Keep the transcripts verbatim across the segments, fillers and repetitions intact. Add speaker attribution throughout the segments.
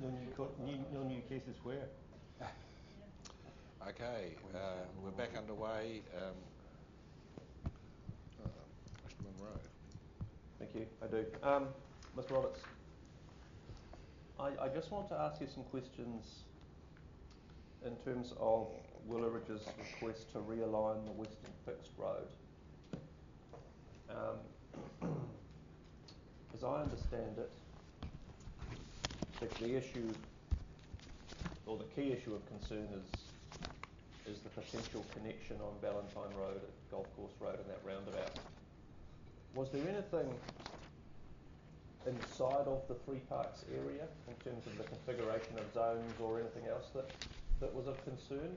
Speaker 1: your new, co- new, your new case is where?
Speaker 2: Okay, uh, we're back underway. Um, uh, Mister Munro.
Speaker 1: Thank you, I do. Um, Mister Roberts, I, I just want to ask you some questions in terms of Willerridge's request to realign the Western Fixed Road. Um, as I understand it, the, the issue, or the key issue of concern is is the potential connection on Valentine Road at Golf Course Road and that roundabout. Was there anything inside of the Three Parks area in terms of the configuration of zones or anything else that, that was of concern?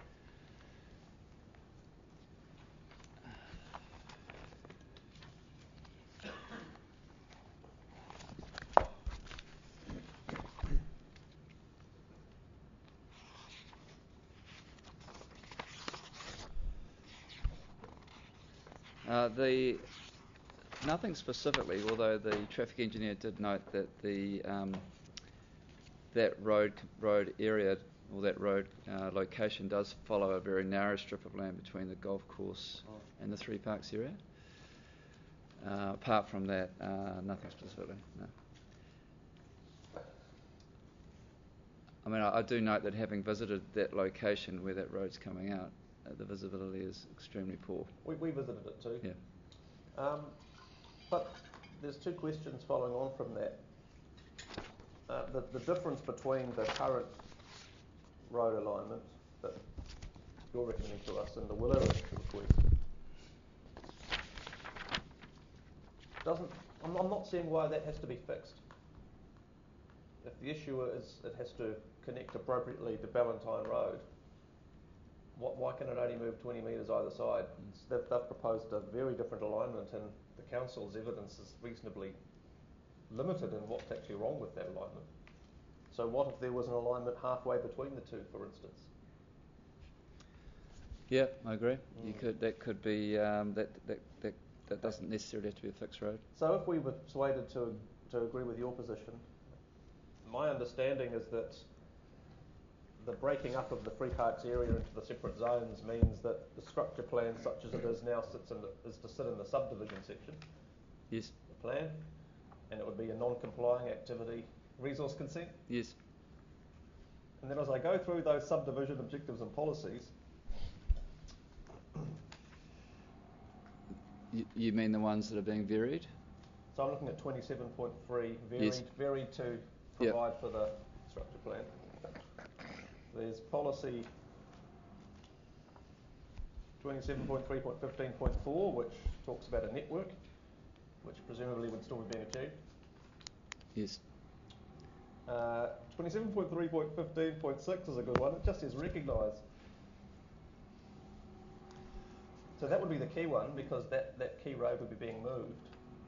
Speaker 3: Uh, the nothing specifically, although the traffic engineer did note that the um, that road road area or that road uh, location does follow a very narrow strip of land between the golf course oh. and the Three Parks area. Uh, apart from that, uh, nothing specifically. No. I mean, I, I do note that having visited that location where that road's coming out, uh, the visibility is extremely poor.
Speaker 1: We, we visited it too.
Speaker 3: Yeah.
Speaker 1: Um, but there's two questions following on from that. Uh, the, the difference between the current road alignment that you're recommending to us and the Willerridge request doesn't. I'm, I'm not seeing why that has to be fixed. If the issue is it has to connect appropriately to Ballantyne Road, what, why can it only move twenty metres either side? Mm. They've, they've proposed a very different alignment, and the council's evidence is reasonably limited in what's actually wrong with that alignment. So what if there was an alignment halfway between the two, for instance?
Speaker 3: Yeah, I agree.
Speaker 1: Mm.
Speaker 3: You could that could be um, that that that that doesn't necessarily have to be a fixed road.
Speaker 1: So if we were persuaded to to agree with your position, my understanding is that the breaking up of the Three Parks area into the separate zones means that the structure plan, such as it is now, sits in the, is to sit in the subdivision section.
Speaker 3: Yes.
Speaker 1: The plan, and it would be a non-complying activity resource consent.
Speaker 3: Yes.
Speaker 1: And then as I go through those subdivision objectives and policies,
Speaker 3: you, you mean the ones that are being varied?
Speaker 1: So I'm looking at twenty-seven point three, varied,
Speaker 3: yes.
Speaker 1: varied to provide
Speaker 3: yep.
Speaker 1: for the structure plan. There's policy twenty-seven point three point fifteen point four, which talks about a network, which presumably would still be being achieved.
Speaker 3: Yes.
Speaker 1: Uh, twenty-seven point three point fifteen point six is a good one. It just says recognise. So that would be the key one, because that, that key road would be being moved.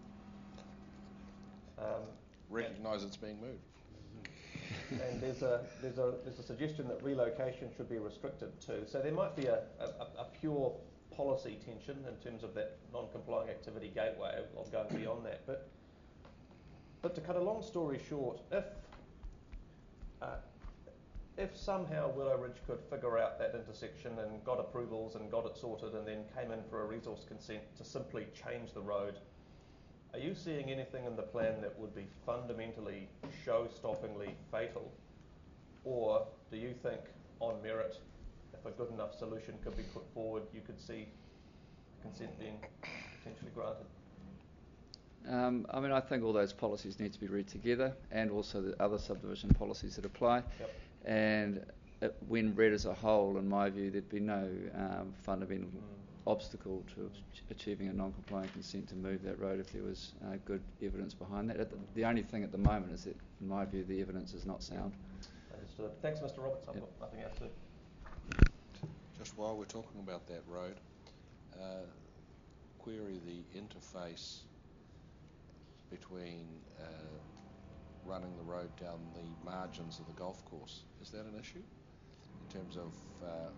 Speaker 1: Um,
Speaker 2: recognise it's being moved.
Speaker 1: And there's a there's a there's a suggestion that relocation should be restricted too. So there might be a, a, a pure policy tension in terms of that non-complying activity gateway of, of going beyond that. But but to cut a long story short, if uh, if somehow Willerridge could figure out that intersection and got approvals and got it sorted and then came in for a resource consent to simply change the road, are you seeing anything in the plan that would be fundamentally, show-stoppingly fatal? Or do you think, on merit, if a good enough solution could be put forward, you could see consent being potentially granted?
Speaker 3: Um, I mean, I think all those policies need to be read together, and also the other subdivision policies that apply.
Speaker 1: Yep.
Speaker 3: And it, when read as a whole, in my view, there'd be no um, fundamental mm. obstacle to achieving a non-compliant consent to move that road if there was uh, good evidence behind that. The, the only thing at the moment is that, in my view, the evidence is not sound.
Speaker 1: Understood. Thanks, Mister Roberts. I've
Speaker 3: yep.
Speaker 1: got nothing else to.
Speaker 2: Just while we're talking about that road, uh, query the interface between uh, running the road down the margins of the golf course. Is that an issue in terms of uh,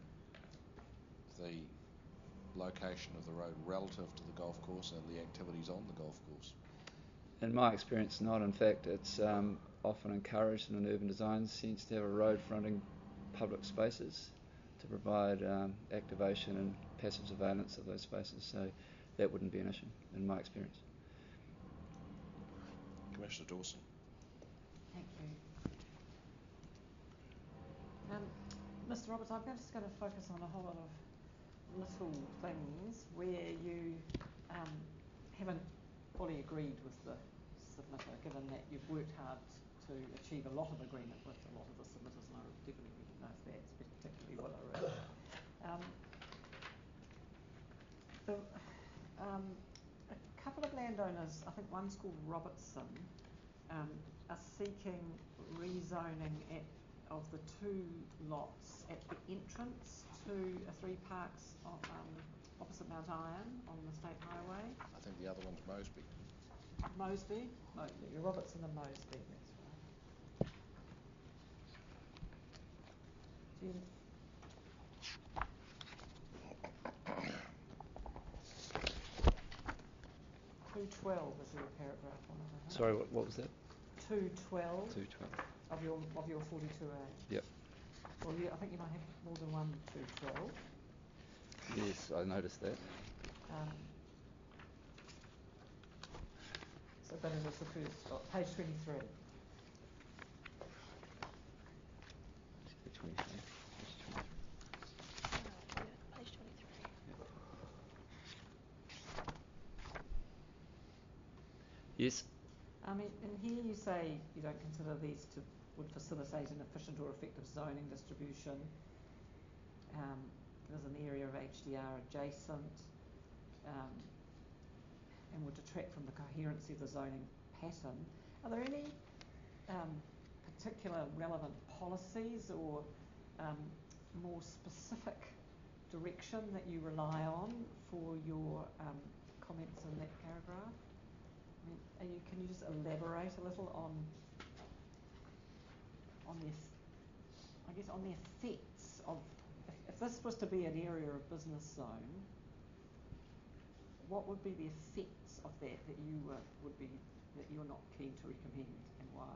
Speaker 2: the location of the road relative to the golf course and the activities on the golf course?
Speaker 3: in my experience, not. In fact, it's um, often encouraged in an urban design sense to have a road fronting public spaces to provide um, activation and passive surveillance of those spaces. So that wouldn't be an issue in my experience.
Speaker 2: Commissioner Dawson.
Speaker 4: Thank you. Um, Mister Roberts, I'm just going to focus on a whole lot of little things where you um, haven't fully agreed with the submitter, given that you've worked hard to achieve a lot of agreement with a lot of the submitters, and I definitely recognise that, particularly Willow. Um, the, um, a couple of landowners, I think one's called Robertson, um, are seeking rezoning at, of the two lots at the entrance to a three parks on, um, opposite Mount Iron on the State Highway.
Speaker 2: I think the other one's Mosby.
Speaker 4: Mosby? Mosby. Robertson and Mosby, that's right. Do you two twelve is your paragraph one of it.
Speaker 3: Sorry, what, what was that?
Speaker 4: two twelve
Speaker 3: two twelve.
Speaker 4: of your of your forty-two A.
Speaker 3: Yep.
Speaker 4: Well, you, I think you might have more than one two twelve.
Speaker 3: Yes, I noticed that.
Speaker 4: Um, so, but it was the first, oh, page twenty-three.
Speaker 3: twenty-three.
Speaker 5: Page twenty-three.
Speaker 3: Yes.
Speaker 4: I mean, in here you say you don't consider these to would facilitate an efficient or effective zoning distribution. Um, there's an area of H D R adjacent, um, and would detract from the coherency of the zoning pattern. Are there any um, particular relevant policies or um, more specific direction that you rely on for your um, comments in that paragraph? I mean, are you, can you just elaborate a little on on the, I guess, on the effects of, if, if this was to be an area of business zone, what would be the effects of that that you uh, would be, that you're not keen to recommend, and why?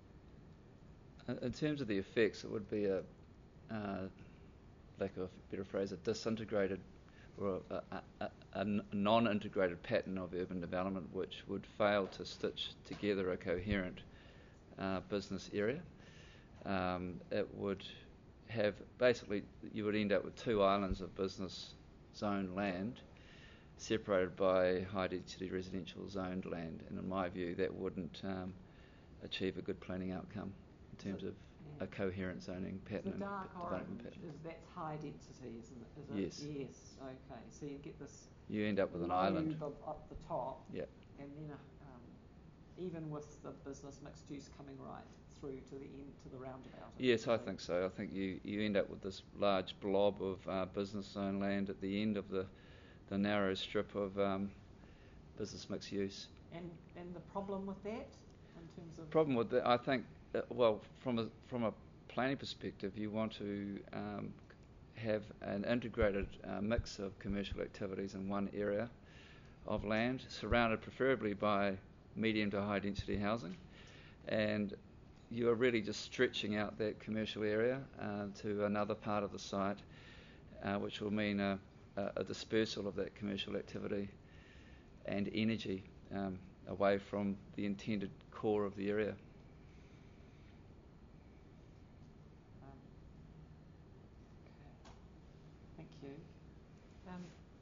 Speaker 3: In terms of the effects, it would be a, uh, lack of a better phrase, a disintegrated or a, a, a, a non-integrated pattern of urban development which would fail to stitch together a coherent uh, business area. Um, it would have, basically, you would end up with two islands of business zone land separated by high density residential zoned land, and in my view that wouldn't um, achieve a good planning outcome in terms
Speaker 4: so,
Speaker 3: of
Speaker 4: yeah.
Speaker 3: a coherent zoning pattern.
Speaker 4: The dark
Speaker 3: and
Speaker 4: orange
Speaker 3: development pattern.
Speaker 4: is that's high density, isn't it? Is
Speaker 3: Yes.
Speaker 4: it? Yes. Okay. So you get this.
Speaker 3: You end up with an
Speaker 4: lobe
Speaker 3: island
Speaker 4: of, up the top.
Speaker 3: Yep.
Speaker 4: And then, a, um, even with the business mixed use coming right through to the end, to the roundabout.
Speaker 3: Yes, I think so. I think you, you end up with this large blob of uh, business zone land at the end of the the narrow strip of um, business mixed use.
Speaker 4: And and the problem with that, in terms of
Speaker 3: Problem with that, I think, uh, well, from a from a planning perspective, you want to um, have an integrated uh, mix of commercial activities in one area of land, surrounded preferably by medium to high density housing, and you are really just stretching out that commercial area uh, to another part of the site, uh, which will mean a, a dispersal of that commercial activity and energy um, away from the intended core of the area.
Speaker 4: Um, okay. Thank you. Um,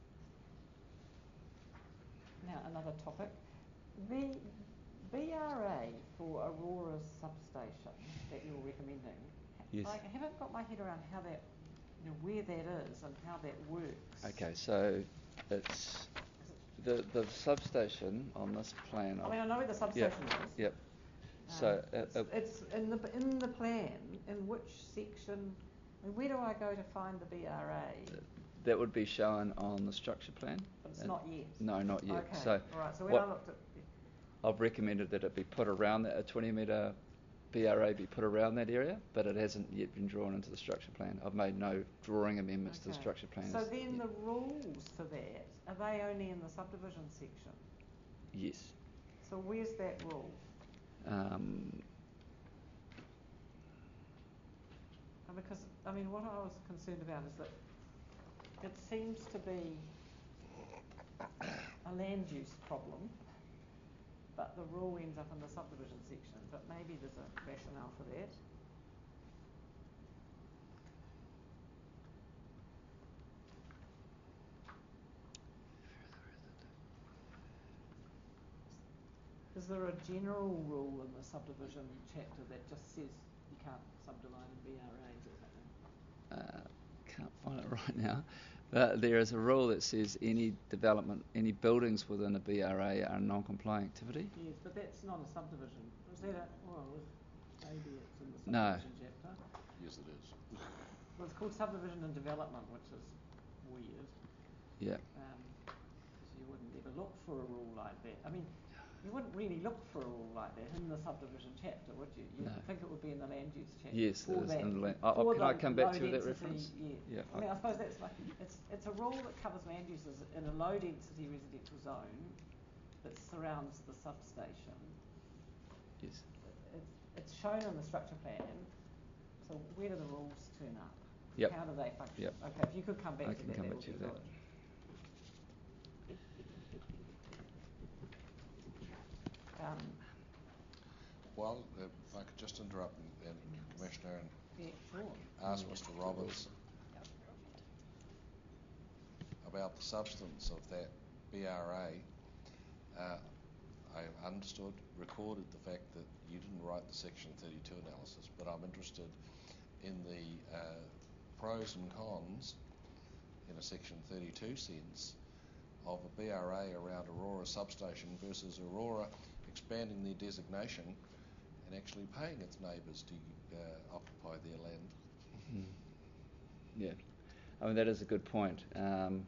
Speaker 4: now another topic. The B R A for Aurora substation that you're recommending.
Speaker 3: Yes.
Speaker 4: I haven't got my head around how that, you know, where that is and how that works.
Speaker 3: Okay, so it's the the substation on this plan.
Speaker 4: I mean, I know where the substation
Speaker 3: yep,
Speaker 4: is.
Speaker 3: Yep.
Speaker 4: Um,
Speaker 3: So uh,
Speaker 4: it's,
Speaker 3: uh,
Speaker 4: it's in the in the plan. In which section? I mean, where do I go to find the B R A?
Speaker 3: that would be shown on the structure plan.
Speaker 4: But it's
Speaker 3: and
Speaker 4: not yet.
Speaker 3: No, not yet.
Speaker 4: Okay.
Speaker 3: So
Speaker 4: all right. So when
Speaker 3: what
Speaker 4: I looked at,
Speaker 3: I've recommended that it be put around that, a twenty metre B R A be put around that area, but it hasn't yet been drawn into the structure plan. I've made no drawing amendments
Speaker 4: okay.
Speaker 3: to the structure plan.
Speaker 4: So then the rules for that, are they only in the subdivision section?
Speaker 3: Yes.
Speaker 4: So where's that rule?
Speaker 3: Um,
Speaker 4: Because, I mean, what I was concerned about is that it seems to be a land use problem, but the rule ends up in the subdivision section. But maybe there's a rationale for that. Is there a general rule in the subdivision chapter that just says you can't subdivide in B R As or something?
Speaker 3: uh, can't find it right now, but there is a rule that says any development, any buildings within a B R A are a non-compliant activity.
Speaker 4: Yes, but that's not a subdivision. Is that a, well, maybe it's in the
Speaker 3: No.
Speaker 4: subdivision chapter.
Speaker 2: Yes, it is.
Speaker 4: Well, it's called subdivision and development, which is weird.
Speaker 3: Yeah.
Speaker 4: Um, because you wouldn't ever look for a rule like that. I mean, you wouldn't really look for a rule like that in the subdivision chapter, would you? You'd
Speaker 3: No.
Speaker 4: think it would be in the land use chapter.
Speaker 3: Yes, it
Speaker 4: for
Speaker 3: is
Speaker 4: that,
Speaker 3: in the land. Oh,
Speaker 4: for
Speaker 3: can I
Speaker 4: the
Speaker 3: come back
Speaker 4: low
Speaker 3: to that
Speaker 4: density,
Speaker 3: reference?
Speaker 4: Yeah.
Speaker 3: Yeah.
Speaker 4: I mean, I suppose that's like it's it's a rule that covers land uses in a low density residential zone that surrounds the substation.
Speaker 3: Yes.
Speaker 4: It's, it's shown in the structure plan. So where do the rules turn up?
Speaker 3: Yep.
Speaker 4: How do they function?
Speaker 3: Yep.
Speaker 4: Okay, if you could come back
Speaker 3: I
Speaker 4: to
Speaker 3: can
Speaker 4: that,
Speaker 3: come
Speaker 4: that
Speaker 3: back
Speaker 4: would
Speaker 3: to
Speaker 4: be
Speaker 3: that.
Speaker 4: good. Um,
Speaker 2: Well, uh, if I could just interrupt, and, and Commissioner, and
Speaker 4: yeah, sure.
Speaker 2: ask Mister Roberts about the substance of that B R A. Uh, I understood, recorded the fact that you didn't write the Section thirty-two analysis, but I'm interested in the uh, pros and cons, in a Section thirty-two sense, of a B R A around Aurora substation versus Aurora expanding their designation and actually paying its neighbours to uh, occupy their land.
Speaker 3: Mm. Yeah, I mean that is a good point. Um,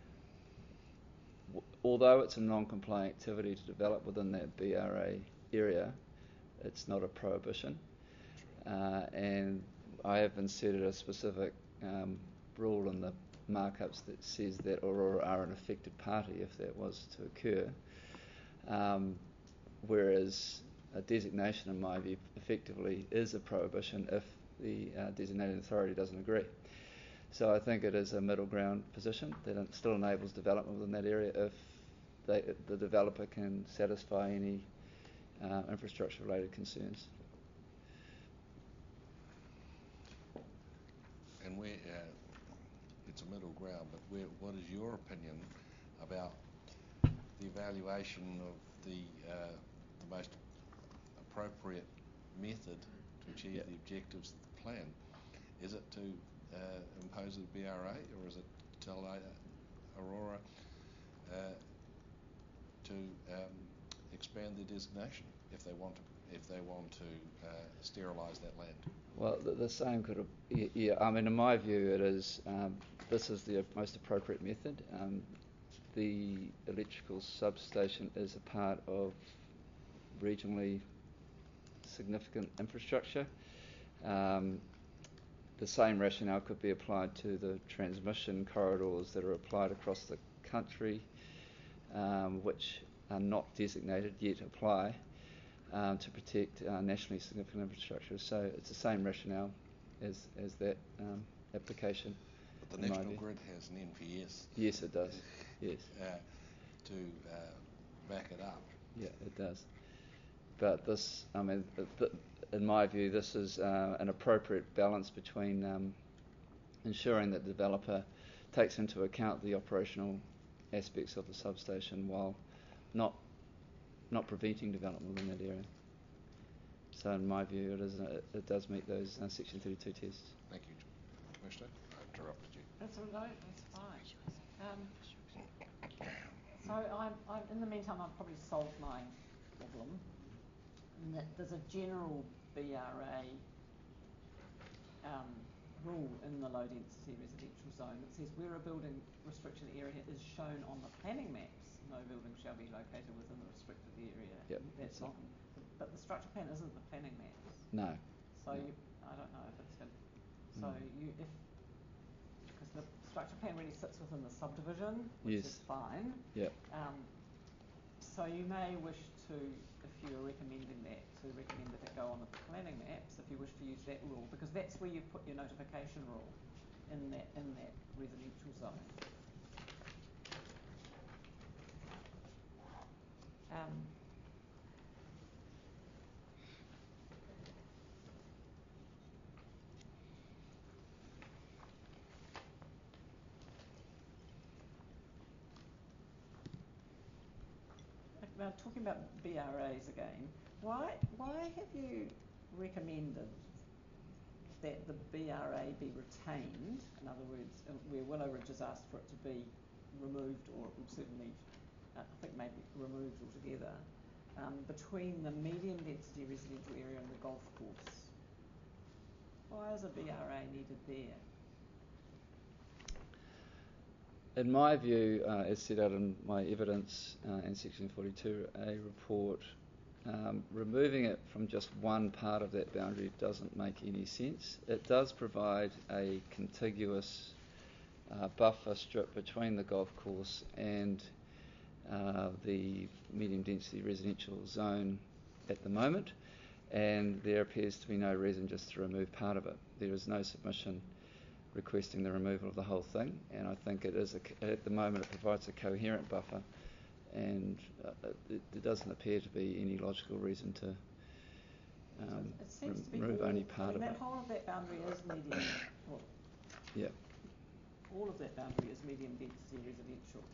Speaker 3: w- although it's a non-compliant activity to develop within that B R A area, it's not a prohibition, uh, and I have inserted a specific um, rule in the markups that says that Aurora are an affected party if that was to occur. Um, whereas a designation, in my view, effectively is a prohibition if the uh, designated authority doesn't agree. So I think it is a middle ground position that it still enables development within that area if they, the developer can satisfy any uh, infrastructure-related concerns.
Speaker 2: And where uh, it's a middle ground, but where, what is your opinion about the evaluation of the uh, the most appropriate method to achieve
Speaker 3: Yep.
Speaker 2: the objectives of the plan? Is it to uh, impose a B R A, or is it to tell uh, Aurora uh, to um, expand their designation if they want to if they want to uh, sterilise that land?
Speaker 3: Well, the, the same could have, yeah, I mean, in my view, it is, um, this is the most appropriate method. Um, the electrical substation is a part of regionally significant infrastructure. Um, the same rationale could be applied to the transmission corridors that are applied across the country, um, which are not designated yet apply um, to protect uh, nationally significant infrastructure. So it's the same rationale as as that um, application.
Speaker 2: But the National Grid has an N P S.
Speaker 3: Yes, it does. Yes.
Speaker 2: Uh, to uh, back it up.
Speaker 3: Yeah, it does. But this, I mean, th- th- in my view, this is uh, an appropriate balance between um, ensuring that the developer takes into account the operational aspects of the substation while not not preventing development within that area. So, in my view, it is a, it does meet those uh, Section thirty-two tests.
Speaker 2: Thank you, Commissioner. I interrupted you.
Speaker 4: That's all right. That's fine. Um, so I'm, I'm, in the meantime, I've probably solved my problem. In that there's a general B R A um, rule in the low density residential zone that says where a building restriction area is shown on the planning maps, no building shall be located within the restricted area.
Speaker 3: Yep.
Speaker 4: That's on, but the structure plan isn't the planning maps.
Speaker 3: No.
Speaker 4: So
Speaker 3: no.
Speaker 4: you, I don't know if it's going. So
Speaker 3: Mm.
Speaker 4: you, if because the structure plan really sits within the subdivision, which
Speaker 3: Yes.
Speaker 4: is fine.
Speaker 3: Yep.
Speaker 4: Um, so you may wish to, if you're recommending that, to recommend that it go on the planning maps, if you wish to use that rule, because that's where you put your notification rule, in that in that residential zone. Um, Now, talking about B R As again, why why have you recommended that the B R A be retained? In other words, where Willow Ridge has asked for it to be removed, or it would certainly, uh, I think maybe removed altogether, um, between the medium density residential area and the golf course. Why is a B R A needed there?
Speaker 3: In my view, uh, as set out in my evidence uh, in Section forty-two A report, um, removing it from just one part of that boundary doesn't make any sense. It does provide a contiguous uh, buffer strip between the golf course and uh, the medium density residential zone at the moment, and there appears to be no reason just to remove part of it. There is no submission requesting the removal of the whole thing, and I think it is a, at the moment it provides a coherent buffer, and uh, it, it doesn't appear to be any logical reason to um,
Speaker 4: it seems to be
Speaker 3: remove
Speaker 4: all,
Speaker 3: only part
Speaker 4: I mean,
Speaker 3: of
Speaker 4: that
Speaker 3: it.
Speaker 4: whole of that boundary is medium. Well,
Speaker 3: Yeah.
Speaker 4: all of that boundary is medium density residential.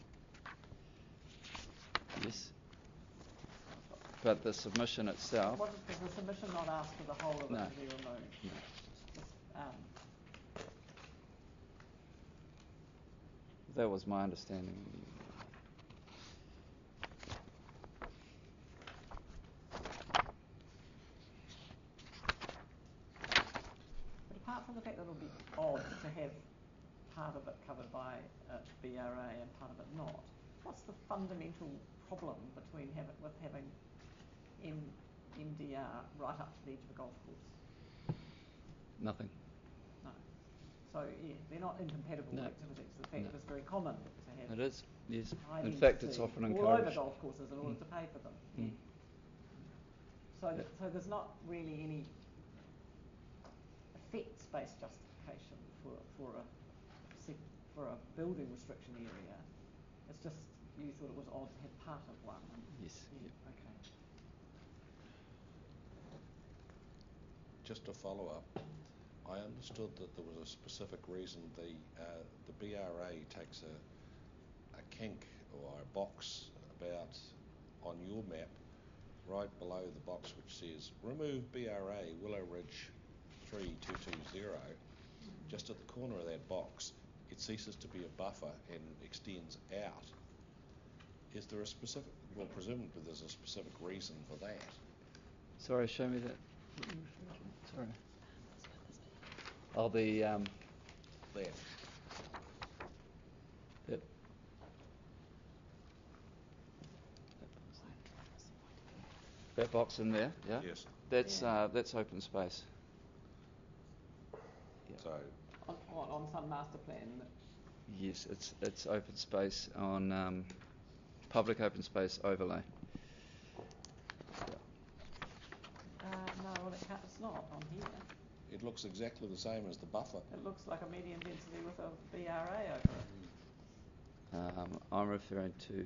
Speaker 3: Yes. But the submission itself.
Speaker 4: What, does the submission not ask for the whole of it
Speaker 3: No.
Speaker 4: to be removed?
Speaker 3: No.
Speaker 4: Just, um,
Speaker 3: That was my understanding.
Speaker 4: But apart from the fact that it'll be odd to have part of it covered by a B R A and part of it not, what's the fundamental problem between have it, with having M, MDR right up to the edge of a golf course?
Speaker 3: Nothing.
Speaker 4: No. So, yeah, they're not incompatible
Speaker 3: No.
Speaker 4: activities. The fact
Speaker 3: No.
Speaker 4: that it's very common to have
Speaker 3: It is, yes.
Speaker 4: high
Speaker 3: In fact, it's
Speaker 4: density
Speaker 3: often
Speaker 4: all
Speaker 3: encouraged.
Speaker 4: over golf courses in order
Speaker 3: Mm.
Speaker 4: to pay for them.
Speaker 3: Mm.
Speaker 4: Yeah. So,
Speaker 3: Yeah.
Speaker 4: th- so there's not really any effects-based justification for for a sec- for a building restriction area. It's just you thought it was odd to have part of one. And
Speaker 3: Yes.
Speaker 4: yeah,
Speaker 3: Yep.
Speaker 4: okay.
Speaker 2: Just to follow up, I understood that there was a specific reason the uh, the B R A takes a a kink or a box about on your map, right below the box which says remove B R A Willow Ridge three two two zero. Just at the corner of that box, it ceases to be a buffer and extends out. Is there a specific? Well, presumably there's a specific reason for that.
Speaker 3: Sorry, show me that. Sorry. Oh, the um,
Speaker 2: That.
Speaker 3: that. That box in there, yeah.
Speaker 2: Yes.
Speaker 3: That's
Speaker 4: Yeah.
Speaker 3: uh, that's open space. Yeah.
Speaker 2: So
Speaker 4: On, on, on some master plan. That,
Speaker 3: Yes, it's it's open space on um, public open space overlay.
Speaker 4: uh, no, well, it can't, it's not on here.
Speaker 2: it looks exactly the same as the buffer.
Speaker 4: It looks like a medium density with a B R A over it.
Speaker 3: Um, I'm referring to.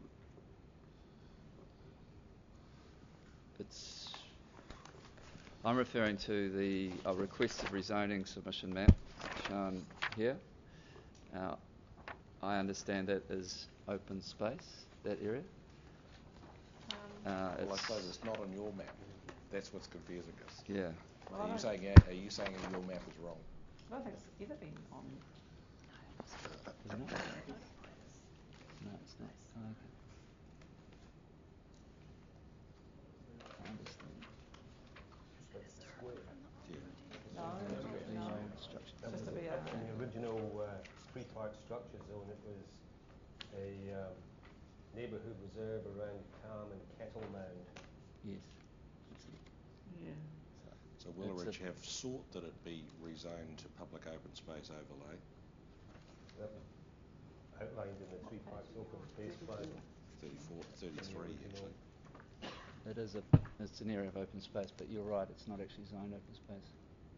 Speaker 3: It's. I'm referring to the uh, requested rezoning submission map shown here. Uh, I understand that is open space, that area.
Speaker 4: Um,
Speaker 3: Uh,
Speaker 2: Well, I
Speaker 3: it's,
Speaker 2: suppose it's not on your map. That's what's confusing us.
Speaker 3: yeah.
Speaker 4: well, I
Speaker 2: Are you
Speaker 4: don't-
Speaker 2: saying are you saying your map is wrong?
Speaker 4: I don't think it's ever been on.
Speaker 3: Isn't it? No, it's not. Oh, okay. I understand.
Speaker 4: No,
Speaker 3: The
Speaker 4: no.
Speaker 3: old structure.
Speaker 5: That
Speaker 4: Just
Speaker 5: was
Speaker 4: a B R A.
Speaker 5: in the original uh, three-part structure zone. It was a um, neighbourhood reserve around Calm and Kettle Mound.
Speaker 3: Yes.
Speaker 4: Yeah.
Speaker 2: So Willow
Speaker 3: It's
Speaker 2: Ridge
Speaker 3: a-
Speaker 2: have sought that it be rezoned to public open space overlay.
Speaker 5: That was outlined in the three parts open space plan.
Speaker 2: thirty-four,
Speaker 5: in the
Speaker 2: thirty-three
Speaker 5: original
Speaker 2: actually.
Speaker 3: it is a, it's an area of open space, but you're right, it's not actually zoned open space.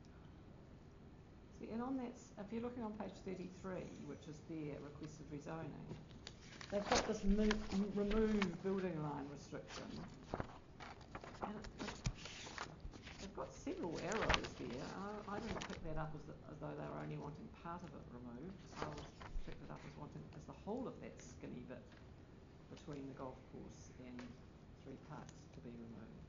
Speaker 4: See, and on that, s- if you're looking on page thirty-three, which is their requested rezoning, they've got this mo- m- remove building line restriction. And it, it, they've got several arrows there. I, I didn't pick that up as, the, as though they were only wanting part of it removed. I was picked it up as wanting as the whole of that skinny bit between the golf course and three parks to be removed.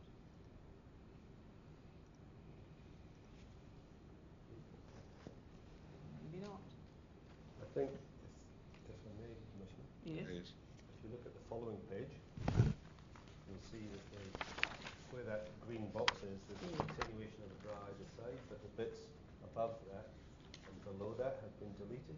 Speaker 4: Maybe not.
Speaker 5: I think, if, if I may, Commissioner,
Speaker 4: Yes.
Speaker 2: Yes.
Speaker 5: if you look at the following page, you'll see that the, where that green box is, there's a continuation of the draw either side, but the bits above that and below that have been deleted.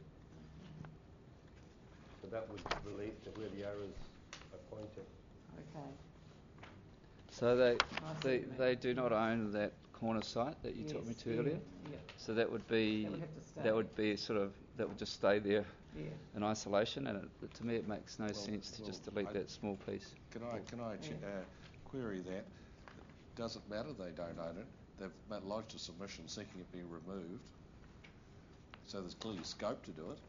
Speaker 5: So that would relate to where the arrows are pointing.
Speaker 4: Okay.
Speaker 3: So they,
Speaker 4: I see
Speaker 3: they,
Speaker 4: what you
Speaker 3: they
Speaker 4: mean.
Speaker 3: do not own that corner site that you
Speaker 4: Yes,
Speaker 3: took me to
Speaker 4: yeah,
Speaker 3: earlier.
Speaker 4: Yeah.
Speaker 3: So that would be,
Speaker 4: That would have to stay.
Speaker 3: that would be sort of, that would just stay there
Speaker 4: Yeah.
Speaker 3: in isolation, and it, to me it makes no
Speaker 2: Well,
Speaker 3: sense to
Speaker 2: well,
Speaker 3: just delete
Speaker 2: I-
Speaker 3: that small piece.
Speaker 2: Can I can I ch-
Speaker 4: Yeah.
Speaker 2: uh, query that? Doesn't matter they don't own it. They've ma- lodged a submission seeking it be removed. So there's clearly scope to do it.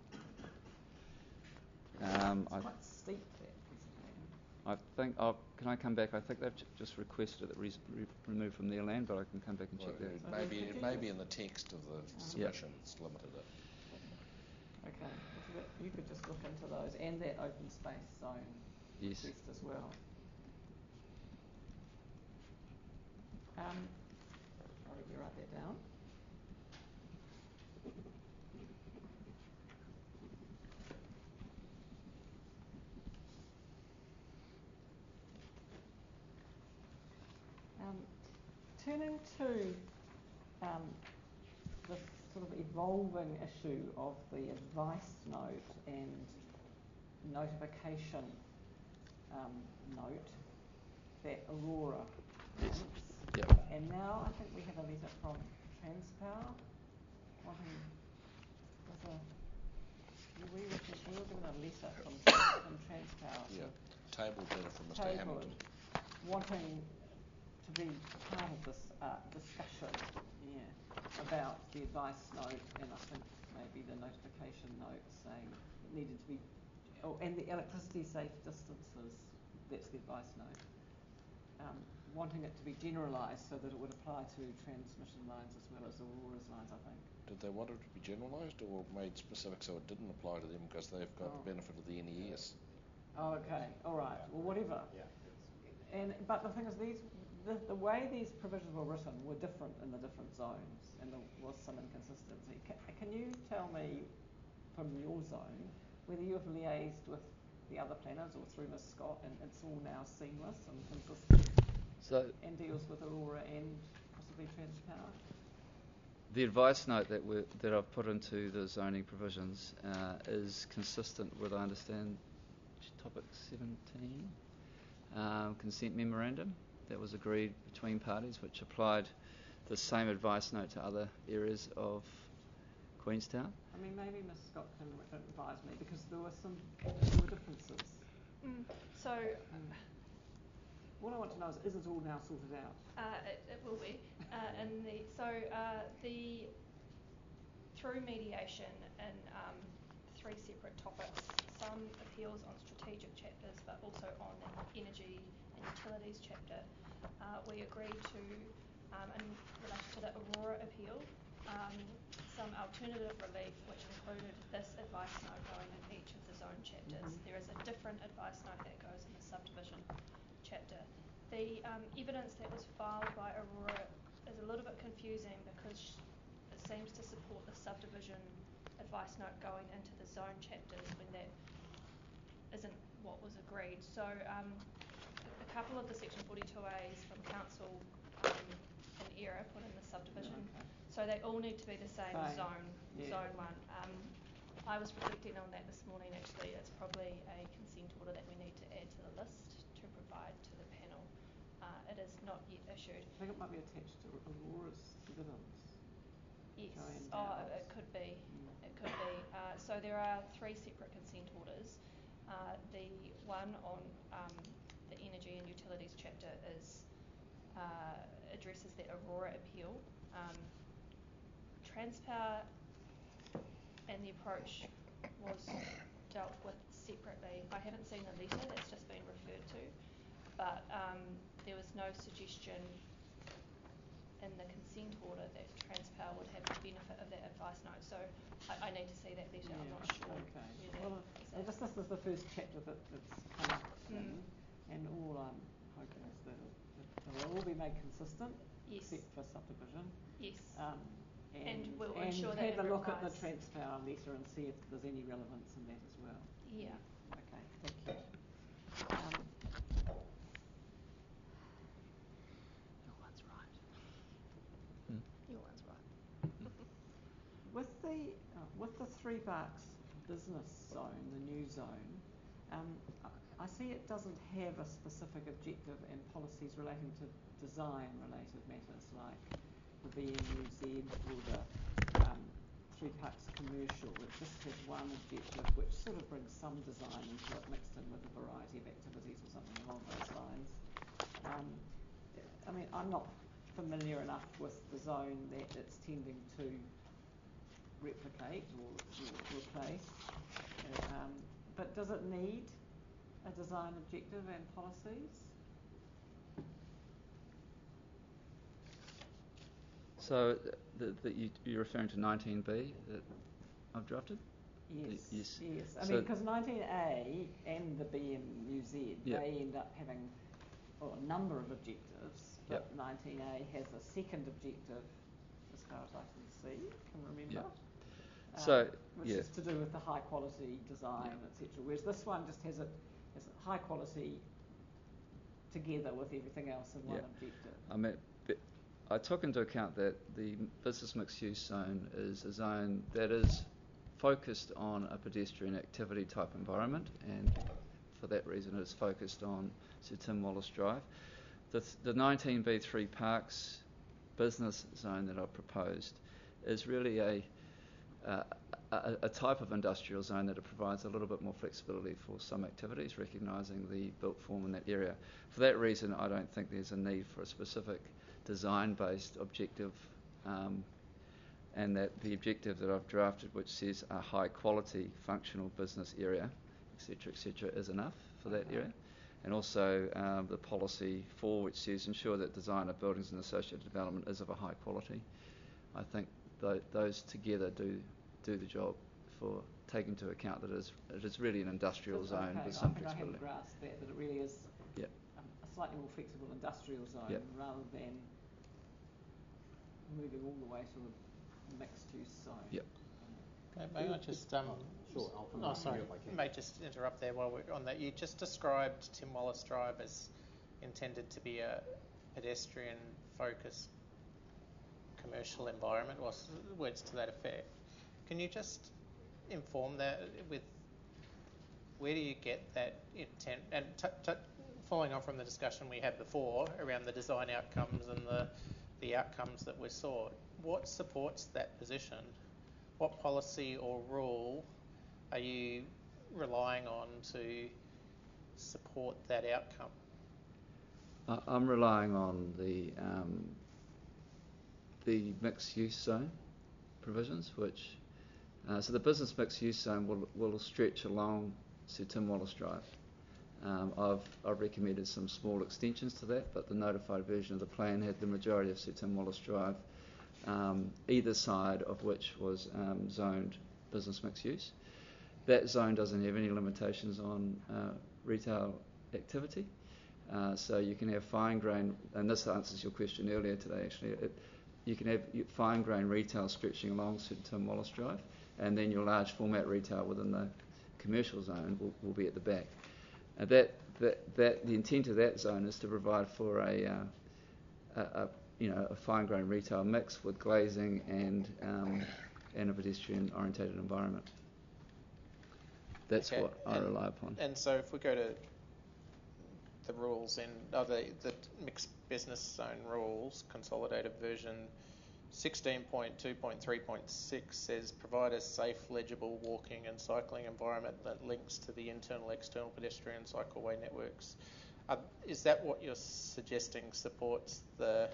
Speaker 3: Um,
Speaker 4: It's
Speaker 3: I,
Speaker 4: quite steep, that piece of land.
Speaker 3: I think, oh, can I come back? I think they've j- just requested it re- re- removed from their land, but I can come back and
Speaker 2: Well,
Speaker 3: check that.
Speaker 2: it
Speaker 4: So
Speaker 2: maybe
Speaker 4: could
Speaker 2: it
Speaker 4: you
Speaker 2: may
Speaker 4: just-
Speaker 2: be in the text of the
Speaker 4: Yeah.
Speaker 2: submission. It's limited it.
Speaker 4: Okay. So that you could just look into those and that open space zone
Speaker 3: Yes.
Speaker 4: request as well. Um, I'll let you write that down. Um, turning to um, the sort of evolving issue of the advice note and notification um, note that Aurora
Speaker 3: Yes.
Speaker 4: wants.
Speaker 3: Yep.
Speaker 4: And now I think we have a letter from Transpower wanting, there's a, we were, we were given a letter from, from Transpower
Speaker 2: Yeah.
Speaker 4: to
Speaker 2: Tabled letter from Mister
Speaker 4: table
Speaker 2: Hamilton.
Speaker 4: wanting to be part of this uh, discussion, yeah, about the advice note, and I think maybe the notification note saying it needed to be, oh, and the electricity safe distances, that's the advice note. Um, wanting it to be generalised so that it would apply to transmission lines as well as Aurora's lines, I think.
Speaker 2: Did they want it to be generalised or made specific so it didn't apply to them because they've got
Speaker 4: Oh.
Speaker 2: the benefit of the N E S?
Speaker 4: Oh, okay, all right, well, whatever.
Speaker 5: Yeah.
Speaker 4: And, but the thing is, these, the, the way these provisions were written were different in the different zones, and there was some inconsistency. Can, can you tell me, from your zone, whether you have liaised with the other planners or through Miz Scott, and it's all now seamless and consistent,
Speaker 3: So
Speaker 4: and deals with Aurora and possibly Transpower?
Speaker 3: the advice note that we that I've put into the zoning provisions uh, is consistent with, I understand, topic seventeen, um, consent memorandum that was agreed between parties, which applied the same advice note to other areas of Queenstown.
Speaker 4: I mean, maybe Miz Scott can advise me, because there were some there were differences.
Speaker 6: Mm, so,
Speaker 4: Mm. What I want to know is, is it all now sorted out?
Speaker 6: uh, it, it will be. Uh, in the, so, uh, the, through mediation in um, three separate topics, some appeals on strategic chapters, but also on the energy and utilities chapter, uh, we agreed to, um, in relation to the Aurora appeal, um, some alternative relief, which included this advice note going in each of the zone chapters.
Speaker 4: Mhm.
Speaker 6: There is a different advice note that goes in the subdivision chapter. The um, evidence that was filed by Aurora is a little bit confusing because it seems to support the subdivision advice note going into the zone chapters when that isn't what was agreed. So um, a couple of the section forty-two A's from council um, in error put in the subdivision.
Speaker 4: Okay.
Speaker 6: So they all need to be the same,
Speaker 4: Same,
Speaker 6: zone,
Speaker 4: yeah.
Speaker 6: zone one. Um, I was reflecting on that this morning. Actually, it's probably a consent order that we need to add to the list to provide to the panel. Uh, it is not yet issued.
Speaker 4: I think it might be attached to Aurora's evidence.
Speaker 6: Yes.
Speaker 4: Joanne
Speaker 6: Oh,
Speaker 4: Dowles.
Speaker 6: it could be.
Speaker 4: Mm.
Speaker 6: It could be. Uh, so there are three separate consent orders. Uh, the one on um, the energy and utilities chapter is uh, addresses that Aurora appeal. Um, Transpower and the approach was dealt with separately. I haven't seen the letter, that's just been referred to, but um, there was no suggestion in the consent order that Transpower would have the benefit of that advice note. So I, I need to see that letter.
Speaker 4: Yeah,
Speaker 6: I'm not sure.
Speaker 4: Okay.
Speaker 6: where that
Speaker 4: Well,
Speaker 6: is
Speaker 4: uh,
Speaker 6: at.
Speaker 4: just this is the first chapter that, that's come up, in,
Speaker 6: Mm.
Speaker 4: and all I'm hoping is that it, it will all be made consistent,
Speaker 6: Yes.
Speaker 4: except for subdivision.
Speaker 6: Yes.
Speaker 4: Um, and,
Speaker 6: And we'll
Speaker 4: and
Speaker 6: ensure that
Speaker 4: have
Speaker 6: it
Speaker 4: a look at the
Speaker 6: replies.
Speaker 4: Transpower letter and see if there's any relevance in that as well.
Speaker 6: Yeah.
Speaker 4: Okay, thank you. Um,
Speaker 3: Your one's right.
Speaker 6: Your one's right.
Speaker 4: With the uh, with the Three Barks business zone, the new zone, um, I, I see it doesn't have a specific objective and policies relating to design-related matters like the B M U Z or the um, Three Parks commercial. It just has one objective which sort of brings some design into it, mixed in with a variety of activities or something along those lines. Um, I mean, I'm not familiar enough with the zone that it's tending to replicate or, or replace. Uh, um, but does it need a design objective and policies?
Speaker 3: So the, the, you, you're referring to nineteen B that I've drafted?
Speaker 4: Yes.
Speaker 3: The, yes.
Speaker 4: Yes. I
Speaker 3: So
Speaker 4: mean, because nineteen A and the B M U Z,
Speaker 3: Yep.
Speaker 4: they end up having well, a number of objectives, but
Speaker 3: Yep.
Speaker 4: nineteen A has a second objective, as far as I can see, can remember.
Speaker 3: Yep.
Speaker 4: Um,
Speaker 3: So,
Speaker 4: which
Speaker 3: yeah.
Speaker 4: is to do with the high quality design,
Speaker 3: Yeah.
Speaker 4: et cetera. Whereas this one just has it as high quality together with everything else in one
Speaker 3: Yeah.
Speaker 4: objective.
Speaker 3: I mean, but I took into account that the business mixed use zone is a zone that is focused on a pedestrian activity type environment, and for that reason it's focused on Sir Tim Wallace Drive. The, the nineteen B three Parks business zone that I've proposed is really a Uh, a, a type of industrial zone that it provides a little bit more flexibility for some activities, recognising the built form in that area. For that reason, I don't think there's a need for a specific design-based objective, um, and that the objective that I've drafted, which says a high-quality functional business area, et cetera, et cetera, is enough for that
Speaker 4: Okay.
Speaker 3: area. And also um, the policy four, which says ensure that design of buildings and associated development is of a high quality. I think th- those together do do the job for taking into account that it is, it is really an industrial
Speaker 4: Just-
Speaker 3: zone
Speaker 4: okay,
Speaker 3: with some
Speaker 4: I think I
Speaker 3: flexibility.
Speaker 4: haven't grasped that, that it really is
Speaker 3: Yep.
Speaker 4: a, a slightly more flexible industrial zone
Speaker 3: Yep.
Speaker 4: rather than moving all the way to a mixed use zone.
Speaker 3: Yep.
Speaker 7: Okay, may I just, um,
Speaker 5: Sure, I'll come
Speaker 7: oh,
Speaker 5: back to
Speaker 7: sorry,
Speaker 5: you if I can.
Speaker 7: may just interrupt there while we're on that. You just described Tim Wallace Drive as intended to be a pedestrian-focused commercial environment, or s- words to that effect. Can you just inform that with where do you get that intent? And t- t- following on from the discussion we had before around the design outcomes and the the outcomes that were sought, what supports that position? What policy or rule are you relying on to support that outcome?
Speaker 3: I, I'm relying on the um, the mixed use zone provisions, which uh, so the business mixed use zone will will stretch along Sir Tim Wallace Drive. Um, I've I've recommended some small extensions to that, but the notified version of the plan had the majority of Sir Tim Wallace Drive, um, either side of which was um, zoned business mixed use. That zone doesn't have any limitations on uh, retail activity, uh, so you can have fine grain, and this answers your question earlier today actually, it, you can have fine grain retail stretching along Sir Tim Wallace Drive, and then your large format retail within the commercial zone will, will be at the back. Uh, that, that, that the intent of that zone is to provide for a, uh, a, a you know a fine grain retail mix with glazing and um, and a pedestrian orientated environment. That's
Speaker 7: Okay,
Speaker 3: what I
Speaker 7: and-
Speaker 3: rely upon.
Speaker 7: And so if we go to the rules in oh, the, the mixed business zone rules, consolidated version sixteen point two point three point six says provide a safe, legible walking and cycling environment that links to the internal external pedestrian cycleway networks. Uh, is that what you're suggesting supports the...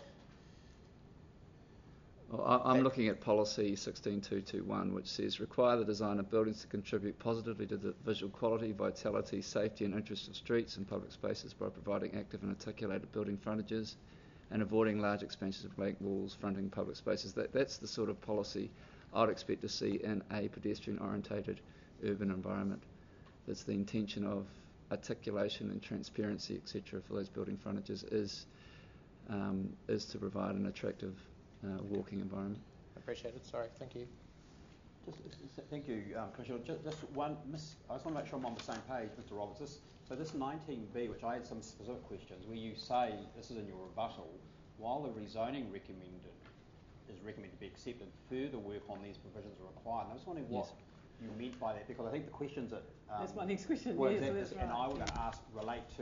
Speaker 3: Well, I, I'm looking at policy sixteen two twenty-one, which says require the design of buildings to contribute positively to the visual quality, vitality, safety and interest of streets and public spaces by providing active and articulated building frontages and avoiding large expansions of blank walls fronting public spaces. That, that's the sort of policy I'd expect to see in a pedestrian-orientated urban environment. That's the intention of articulation and transparency, et cetera, for those building frontages is um, is to provide an attractive uh, walking environment.
Speaker 7: Appreciate it. Sorry. Thank you.
Speaker 8: Just, just thank you, um, Commissioner. Just, just one, miss, I just want to make sure I'm on the same page, Mister Roberts. This, so this nineteen B, which I had some specific questions, where you say, this is in your rebuttal, while the rezoning recommended is recommended to be accepted, further work on these provisions are required. And I was wondering what
Speaker 3: Yes.
Speaker 8: you meant by that, because I think the questions that um,
Speaker 4: That's my next question.
Speaker 8: well,
Speaker 4: Yes,
Speaker 8: that,
Speaker 4: that's
Speaker 8: and
Speaker 4: right.
Speaker 8: I were going to ask relate to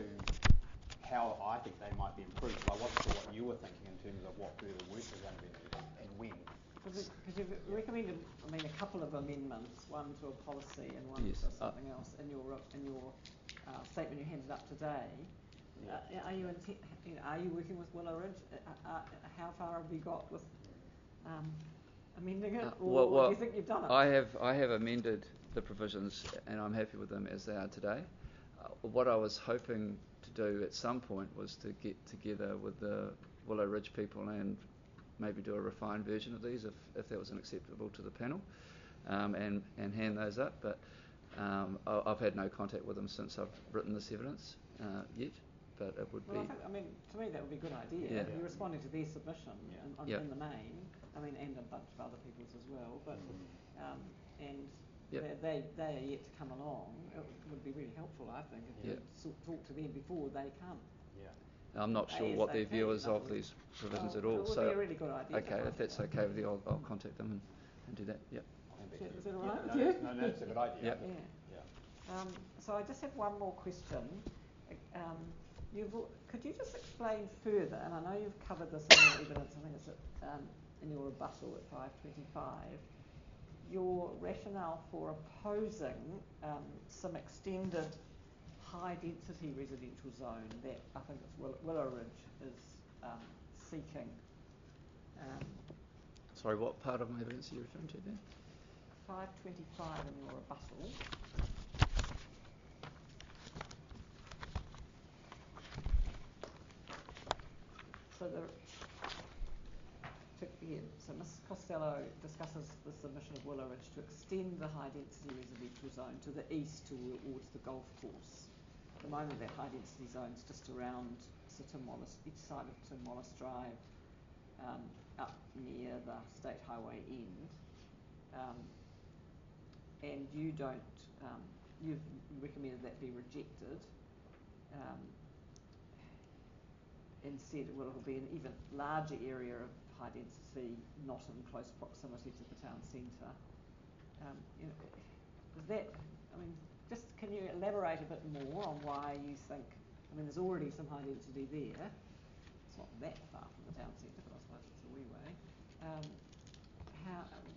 Speaker 8: how I think they might be improved. So I wasn't sure what you were thinking in terms of what further work is going to be needed and when.
Speaker 4: Because you've recommended, I mean, a couple of amendments, one to a policy and one
Speaker 3: Yes.
Speaker 4: to something else in your in your uh, statement you handed up today.
Speaker 8: Yeah.
Speaker 4: Uh, are you, inti- you know, are you working with Willow Ridge? Uh, uh, how far have you got with um, amending it,
Speaker 3: Uh,
Speaker 4: or,
Speaker 3: well,
Speaker 4: or
Speaker 3: well,
Speaker 4: do you think you've done it?
Speaker 3: I have I have amended the provisions and I'm happy with them as they are today. Uh, what I was hoping to do at some point was to get together with the Willow Ridge people and maybe do a refined version of these if, if that was acceptable to the panel, um, and, and hand those up. But um, I, I've had no contact with them since I've written this evidence uh, yet. But it would
Speaker 4: Well,
Speaker 3: be...
Speaker 4: I, think, I mean, to me that would be a good idea.
Speaker 3: Yeah.
Speaker 4: You're responding to their submission
Speaker 8: Yeah.
Speaker 4: in, on,
Speaker 3: Yep.
Speaker 4: in the main, I mean, and a bunch of other people's as well. But
Speaker 8: Mm.
Speaker 4: um, and
Speaker 3: Yep.
Speaker 4: they, they they are yet to come along. It would be really helpful, I think, if
Speaker 3: Yeah.
Speaker 4: you sort, talk to them before they come.
Speaker 8: Yeah.
Speaker 3: I'm not sure what their view is of these provisions
Speaker 4: Oh,
Speaker 3: at all.
Speaker 4: It would
Speaker 3: So,
Speaker 4: be a really good idea.
Speaker 3: okay, if that's okay with you, I'll, I'll contact them and, and do that. Yep.
Speaker 8: Is
Speaker 4: Is that all right with
Speaker 8: no,
Speaker 4: you?
Speaker 8: that's, no, that's a good idea.
Speaker 3: Yep.
Speaker 4: Yeah.
Speaker 8: Yeah.
Speaker 4: Um, so I just have one more question. Um, you've, al- could you just explain further, and I know you've covered this in your evidence, I think it's at, um, in your rebuttal at five twenty-five, your rationale for opposing um, some extended high-density residential zone that I think it's Will- Willow Ridge is um, seeking. Um,
Speaker 3: Sorry, what part of my evidence are you referring to there?
Speaker 4: five twenty-five in your rebuttal. So the to, yeah, so Missus Costello discusses the submission of Willow Ridge to extend the high density residential zone to the east towards the golf course. At the moment that high density zone is just around Sir Tim Wallace, each side of Tim Wallace Drive, um, up near the State Highway end. Um, and you don't, um, you've recommended that be rejected. Um, Instead, well, it'll be an even larger area of high density, not in close proximity to the town centre. Um, you know, is that, I mean, just can you elaborate a bit more on why you think, I mean, there's already some high density there. It's not that far from the town centre, but I suppose it's a wee way. Um, how, um,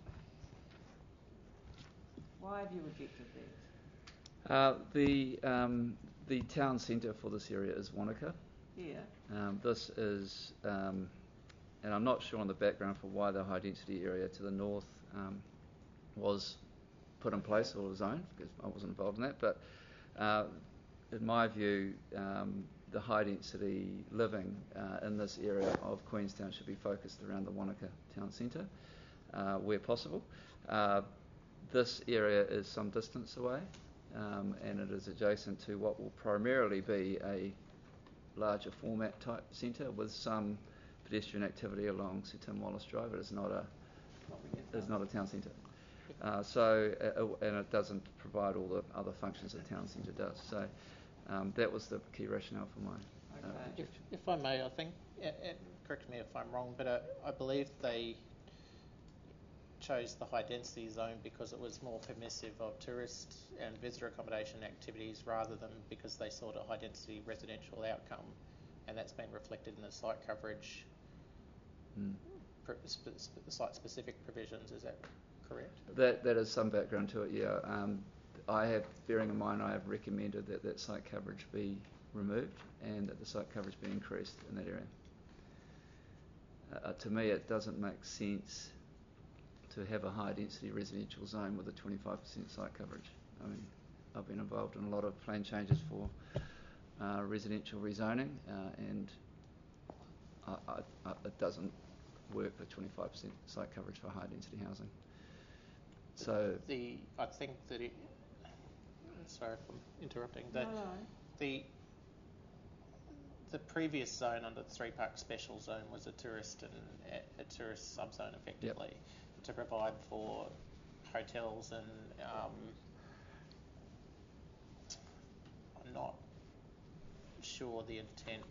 Speaker 4: why have you rejected that?
Speaker 3: Uh, the um, the town centre for this area is Wanaka.
Speaker 4: Yeah.
Speaker 3: Um, this is, um, and I'm not sure on the background for why the high density area to the north um, was put in place or zoned, because I wasn't involved in that. But uh, in my view, um, the high density living uh, in this area of Queenstown should be focused around the Wanaka town centre uh, where possible. Uh, this area is some distance away, um, and it is adjacent to what will primarily be a larger format type centre with some pedestrian activity along Sir Tim Wallace Drive. It is not a is not a town centre, uh, so uh, and it doesn't provide all the other functions a town centre does. So um, that was the key rationale for my uh,
Speaker 4: Okay.
Speaker 7: If,
Speaker 3: rejection.
Speaker 7: if I may, I think, and, and correct me if I'm wrong, but uh, I believe they chose the high density zone because it was more permissive of tourist and visitor accommodation activities rather than because they sought a high density residential outcome, and that's been reflected in the site coverage,
Speaker 3: Mm.
Speaker 7: pr- sp- sp- site specific provisions. Is that correct?
Speaker 3: That that is some background to it. Yeah, um, I have, bearing in mind, I have recommended that that site coverage be removed and that the site coverage be increased in that area. Uh, to me, it doesn't make sense to have a high density residential zone with a twenty-five percent site coverage. I mean, I've been involved in a lot of plan changes for uh, residential rezoning, uh, and I, I, I, it doesn't work for twenty-five percent site coverage for high density housing. So
Speaker 7: the I think that it. Sorry if I'm interrupting. The,
Speaker 4: No, no.
Speaker 7: the the previous zone under the Three Park Special Zone was a tourist and a, a tourist subzone effectively,
Speaker 3: yep.
Speaker 7: to provide for hotels and um, I'm not sure the intent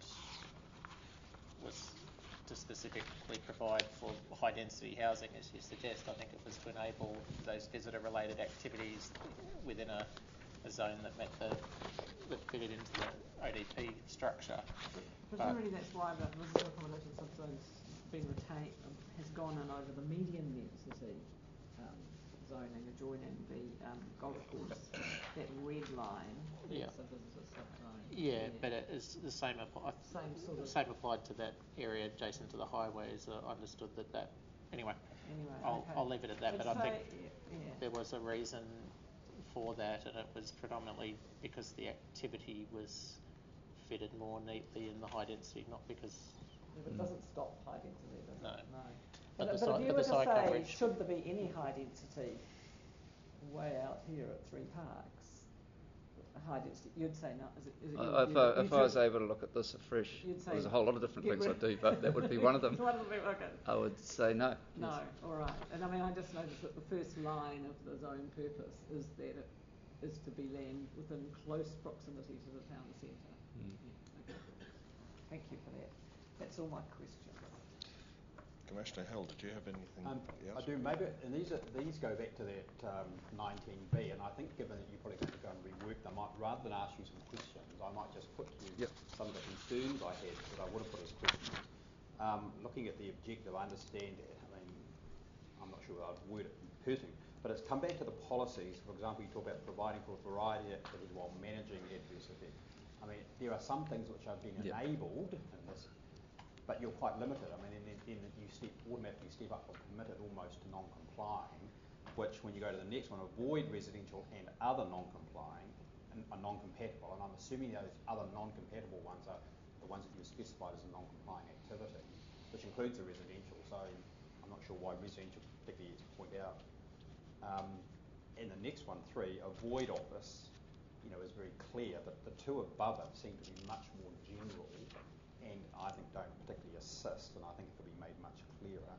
Speaker 7: was to specifically provide for high density housing as you suggest. I think it was to enable those visitor related activities within a, a zone that met the that fitted into the O D P structure.
Speaker 4: Presumably that's why the visitor accommodation subzone's been retained, um, has gone in over the medium density um, zoning adjoining the um, golf course. That red line,
Speaker 7: Yeah.
Speaker 4: that's a visitor subzone.
Speaker 7: Yeah, yeah, but it is the same. Appli-
Speaker 4: Same sort of.
Speaker 7: Same applied to that area adjacent to the highways. Uh, understood that that. Anyway,
Speaker 4: Anyway,
Speaker 7: I'll
Speaker 4: okay.
Speaker 7: I'll leave it at that.
Speaker 4: But
Speaker 7: But I think
Speaker 4: yeah, yeah.
Speaker 7: there was a reason for that, and it was predominantly because the activity was fitted more neatly in the high density, not because.
Speaker 4: But it doesn't stop high density, does
Speaker 7: No.
Speaker 4: it? No.
Speaker 7: But
Speaker 4: But,
Speaker 7: the
Speaker 4: but
Speaker 7: si-
Speaker 4: if you
Speaker 7: but
Speaker 4: were
Speaker 7: the
Speaker 4: to
Speaker 7: site
Speaker 4: say,
Speaker 7: coverage-
Speaker 4: should there be any high density way out here at Three Parks, high density, you'd say no. Is it, is it
Speaker 3: Uh, if
Speaker 4: you,
Speaker 3: I,
Speaker 4: you
Speaker 3: if I was able to look at this afresh,
Speaker 4: You'd say
Speaker 3: there's a whole lot of different
Speaker 4: get
Speaker 3: things I
Speaker 4: rid-
Speaker 3: do, but that would be one of them.
Speaker 4: One of them, okay.
Speaker 3: I would say no.
Speaker 4: No,
Speaker 3: Yes.
Speaker 4: all right. And I mean, I just noticed that the first line of the zone purpose is that it is to be land within close proximity to the town centre.
Speaker 3: Mm.
Speaker 4: Yeah, okay. Thank you for that. That's all my questions.
Speaker 2: Commissioner Hill, did you have anything
Speaker 8: Um,
Speaker 2: else?
Speaker 8: I do. Maybe, and these are, these go back to that um, nineteen B, and I think given that you're probably going to go and rework them, I, rather than ask you some questions, I might just put to you
Speaker 3: Yep.
Speaker 8: some of the concerns I had that I would have put as questions. Um, looking at the objective, I understand it. I mean, I'm not sure I'd word it personally, but it's come back to the policies. For example, you talk about providing for a variety of activities while managing adverse effects. I mean, there are some things which are being
Speaker 3: Yep.
Speaker 8: enabled in this, but you're quite limited. I mean, then, then you step, automatically step up from permitted almost to non-complying, which when you go to the next one, avoid residential and other non-complying and are non-compatible. And I'm assuming those other non-compatible ones are the ones that you've specified as a non-complying activity, which includes the residential. So I'm not sure why residential particularly is to point out. Um, and the next one, three, avoid office, you know, is very clear. But the two above it seem to be much more general, and I think don't particularly assist, and I think it could be made much clearer.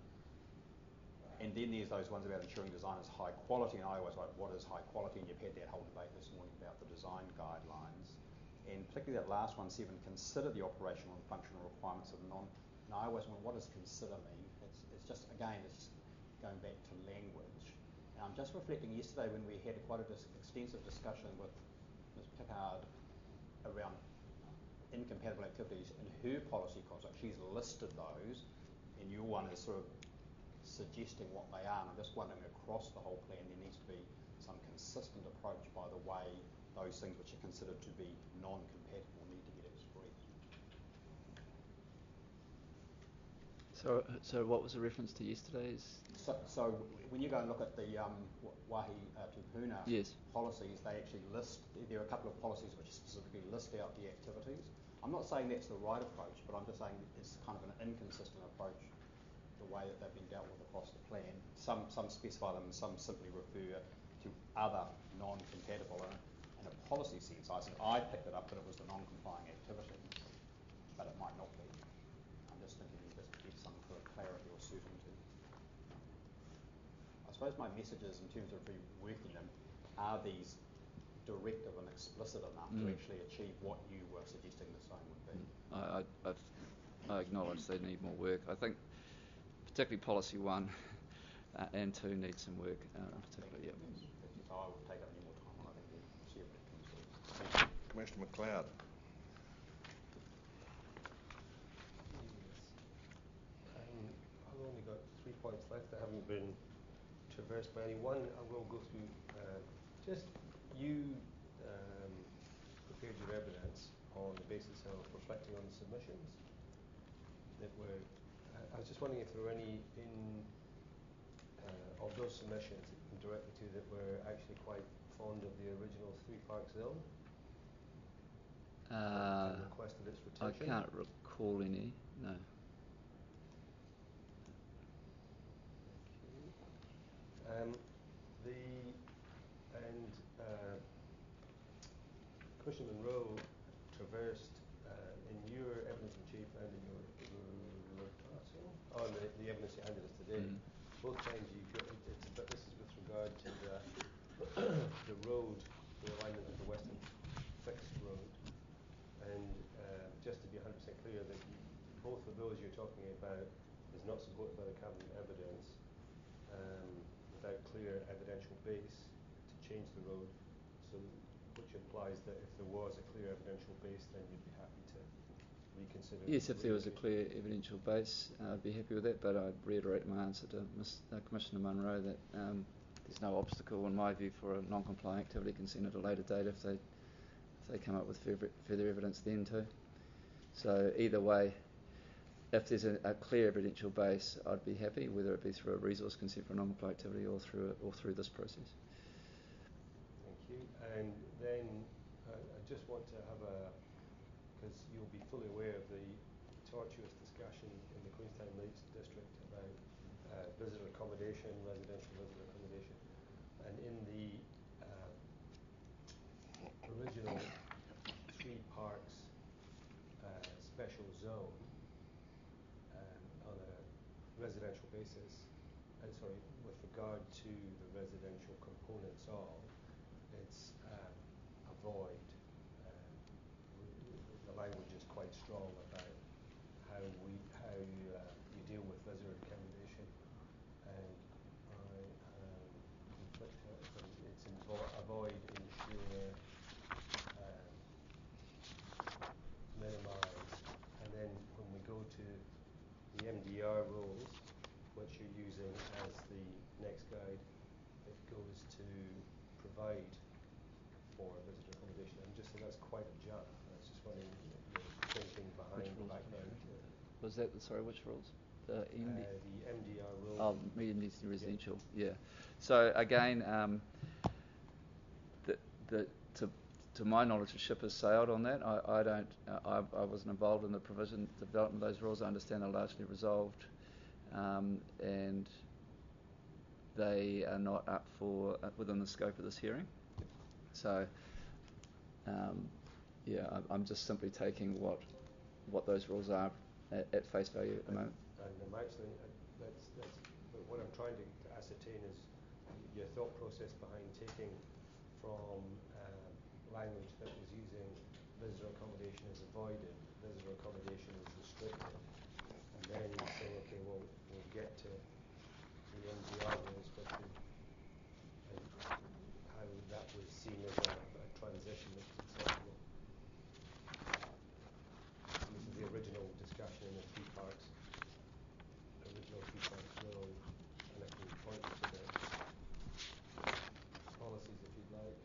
Speaker 8: And then there's those ones about ensuring design is high quality, and I always like, what is high quality? And you've had that whole debate this morning about the design guidelines. And particularly that last one, seven, consider the operational and functional requirements of non... Now, I always wonder, what does consider mean? It's, it's just, again, it's going back to language. And I'm just reflecting yesterday when we had quite a dis- extensive discussion with Miz Pickard around incompatible activities in her policy construct. She's listed those, and your one is sort of suggesting what they are. And I'm just wondering, across the whole plan, there needs to be some consistent approach by the way those things which are considered to be non-compatible need to get expressed.
Speaker 3: So, so what was the reference to yesterday's?
Speaker 8: So, so when you go and look at the um, Wahi uh, Tupuna
Speaker 3: Yes.
Speaker 8: policies, they actually list, there are a couple of policies which specifically list out the activities. I'm not saying that's the right approach, but I'm just saying it's kind of an inconsistent approach, the way that they've been dealt with across the plan. Some some specify them and some simply refer to other non-compatible. And in a policy sense, I said I picked it up that it was the non-complying activities, but it might not be. I'm just thinking just to get some sort of clarity or certainty. I suppose my messages in terms of reworking them are these directive and explicit enough
Speaker 3: Mm.
Speaker 8: to actually achieve what you were suggesting the zone would be.
Speaker 3: I, I, I've, I acknowledge they need more work. I think particularly policy one uh, and two need some work, uh, in particular. Yeah.
Speaker 8: So I will take up any more time on. I think we'll share what it comes to.
Speaker 2: Commissioner McLeod.
Speaker 5: Um, I've only got three points left that haven't been traversed by anyone. I will go through uh, just you um, prepared your evidence on the basis of reflecting on the submissions that were. I, I was just wondering if there were any in uh, of those submissions that you can direct me to that were actually quite fond of the original three park zone.
Speaker 3: Uh,
Speaker 5: and requested its
Speaker 3: I
Speaker 5: retention.
Speaker 3: can't recall any. No.
Speaker 5: Um, the and uh, Commissioner Munro traversed uh, in your evidence in chief and in your rotato on the, the evidence you handed us today.
Speaker 3: Mm.
Speaker 5: Both times you got it, it's but this is with regard to the the road, the alignment of the Western Fixed Road, and uh, just to be one hundred percent clear that you, both of those you're talking about is not supported by the cabinet evidence. Um, without clear evidential base to change the road, so which implies that if there was a clear evidential base, then you'd be happy to reconsider.
Speaker 3: Yes, if there was a clear evidential base, uh, I'd be happy with that. But I'd reiterate my answer to Miz Uh, Commissioner Munro that um, there's no obstacle, in my view, for a non-compliant activity consent at a later date if they if they come up with further, further evidence then too. So either way, if there's a, a clear evidential base, I'd be happy, whether it be through a resource consent for a non-compliant activity or through a, or through this process.
Speaker 5: Thank you. And then uh, I just want to have a, because you'll be fully aware of the tortuous discussion in the Queenstown Lakes district about uh, visitor accommodation, residential visitor accommodation, and in the uh, original three parks uh, special zone. On a residential basis, uh, sorry, with regard to the residential components of, it's um, a void. Um, the language is quite strong about how we how uh, you deal with visitor accommodation, and I am conflicted. It's invo- avoid, ensure, um, minimise, and then when we go to the M D R rules, which you're using as the next guide, it goes to provide for visitor accommodation. I'm just saying that's quite a jump. I was just wondering your thinking behind the background to it.
Speaker 3: Was that the, sorry, which rules? The M D?
Speaker 5: Uh, the M D R rule.
Speaker 3: Oh, medium density residential. Yeah. yeah. So again, um, the the to to my knowledge, the ship has sailed on that. I, I don't. Uh, I, I wasn't involved in the provision, the development of those rules. I understand they're largely resolved, um, and they are not up for uh, within the scope of this hearing. So, um, yeah, I, I'm just simply taking what what those rules are at, at face value at the moment.
Speaker 5: And I'm actually uh, that's that's. But what I'm trying to, to ascertain is your thought process behind taking from. Um, language that was using visitor accommodation is avoided, visitor accommodation is restricted, and then you say, okay, well, we'll get to the M D R rules, but the, and how that was seen as a, a transition that's acceptable. And this is the original discussion in the three parks, original three parks rule, and I can point you to the policies if you'd like.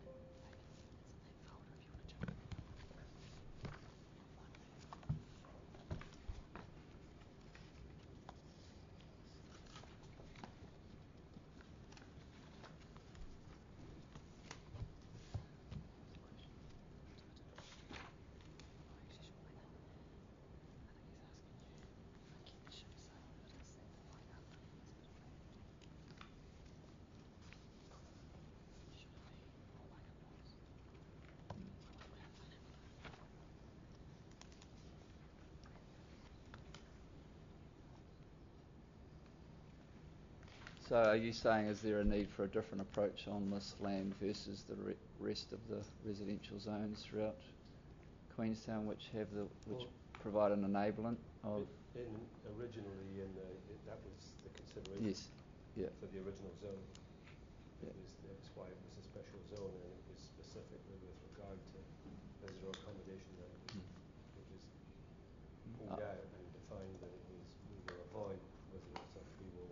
Speaker 3: So are you saying, is there a need for a different approach on this land versus the re rest of the residential zones throughout Queenstown, which have the which well, provide an enablement of?
Speaker 5: In, originally, in the it, that was the consideration.
Speaker 3: Yes. Yeah.
Speaker 5: For the original zone, it
Speaker 3: yeah.
Speaker 5: was that's why it was a special zone, and it was specifically with regard to visitor accommodation that it was mm. it was pulled oh. out and defined that it was we will avoid visitor stuff. We will.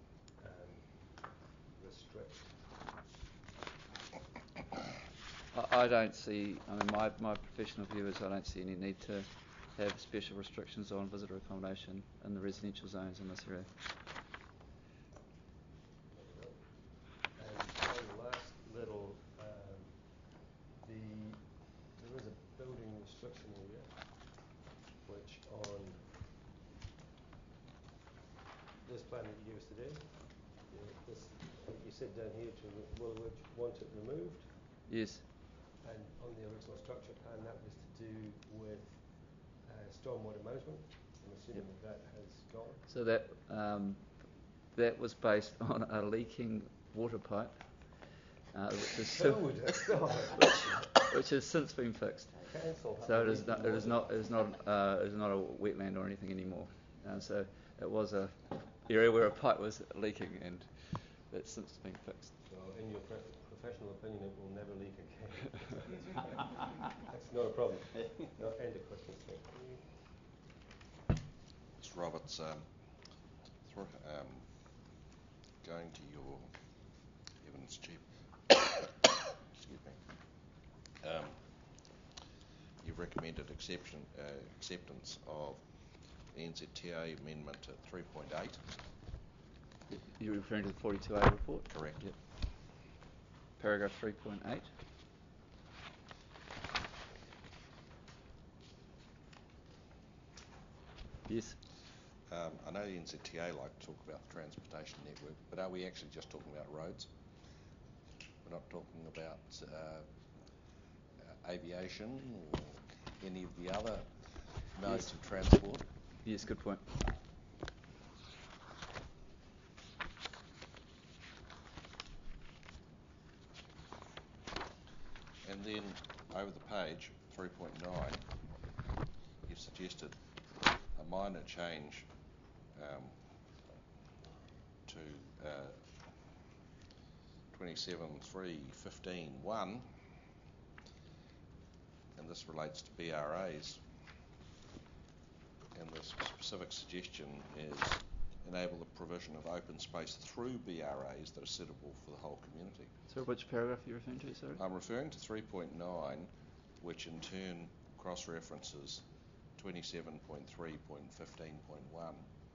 Speaker 5: Um, restrict.
Speaker 3: I, I don't see, I mean, my, my professional view is I don't see any need to have special restrictions on visitor accommodation in the residential zones in this area.
Speaker 5: And one last little, um, the there is a building restriction area, which on this plan that you gave us today, you, know, this, you said down here to will would want it removed.
Speaker 3: Yes.
Speaker 5: And on the original structure plan, that was to do with uh, stormwater management. I'm assuming
Speaker 3: Yep.
Speaker 5: that that has gone.
Speaker 3: So that um, that was based on a leaking water pipe, uh, which, is still,
Speaker 5: Oh, that's not.
Speaker 3: which, which has since been fixed.
Speaker 5: Cancel.
Speaker 3: So it is not, it is not, it is not, uh, it is not a wetland or anything anymore. Uh, so it was a area where a pipe was leaking, and that's since been fixed.
Speaker 5: So, in your pre- professional opinion, it will never leak again. That's not a problem. No, end of questions. Thank you.
Speaker 2: Mister Roberts, um, through, um, going to your evidence chief, excuse me, um, you've recommended exception, uh, acceptance of the N Z T A amendment at three point eight.
Speaker 3: You're referring to the forty-two A report?
Speaker 2: Correct.
Speaker 3: Yep. Paragraph three point eight. Yes.
Speaker 2: Um, I know the N Z T A like to talk about the transportation network, but are we actually just talking about roads? We're not talking about uh, uh, aviation or any of the other modes
Speaker 3: Yes.
Speaker 2: of transport?
Speaker 3: Yes, good point.
Speaker 2: And then over the page, three point nine, you've suggested a minor change um, to uh, twenty-seven three fifteen one, and this relates to B R As. And the specific suggestion is enable the provision of open space through B R As that are suitable for the whole community.
Speaker 3: So which paragraph are you referring to, sorry?
Speaker 2: I'm referring to three point nine, which in turn cross-references twenty-seven point three point fifteen point one.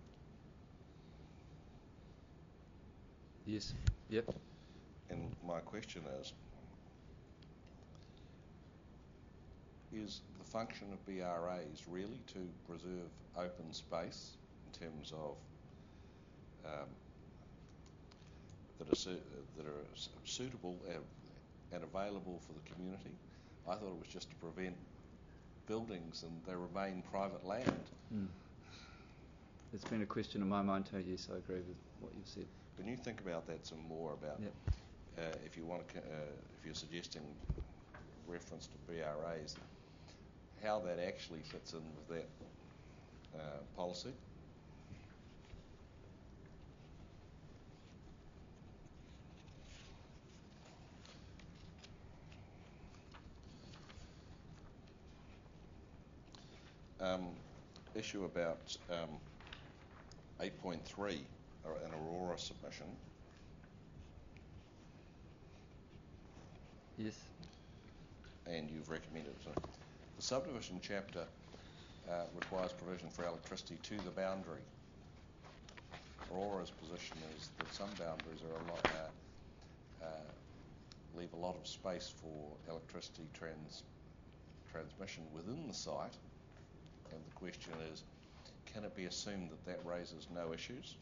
Speaker 3: Yes. Yep.
Speaker 2: And my question is, is the function of B R As really to preserve open space in terms of um, that are, su- that are s- suitable and, and available for the community? I thought it was just to prevent buildings and they remain private land.
Speaker 3: Mm. It's been a question in my mind too. Yes, I agree with what you've said.
Speaker 2: When you think about that some more about
Speaker 3: Yep.
Speaker 2: uh, if you want to, uh, if you're suggesting reference to B R As, how that actually fits in with that uh, policy. Um, issue about um, eight point three, an Aurora submission.
Speaker 3: Yes.
Speaker 2: And you've recommended it. The subdivision chapter uh, requires provision for electricity to the boundary. Aurora's position is that some boundaries are a lot, uh, uh, leave a lot of space for electricity trans transmission within the site, and the question is, can it be assumed that that raises no issues?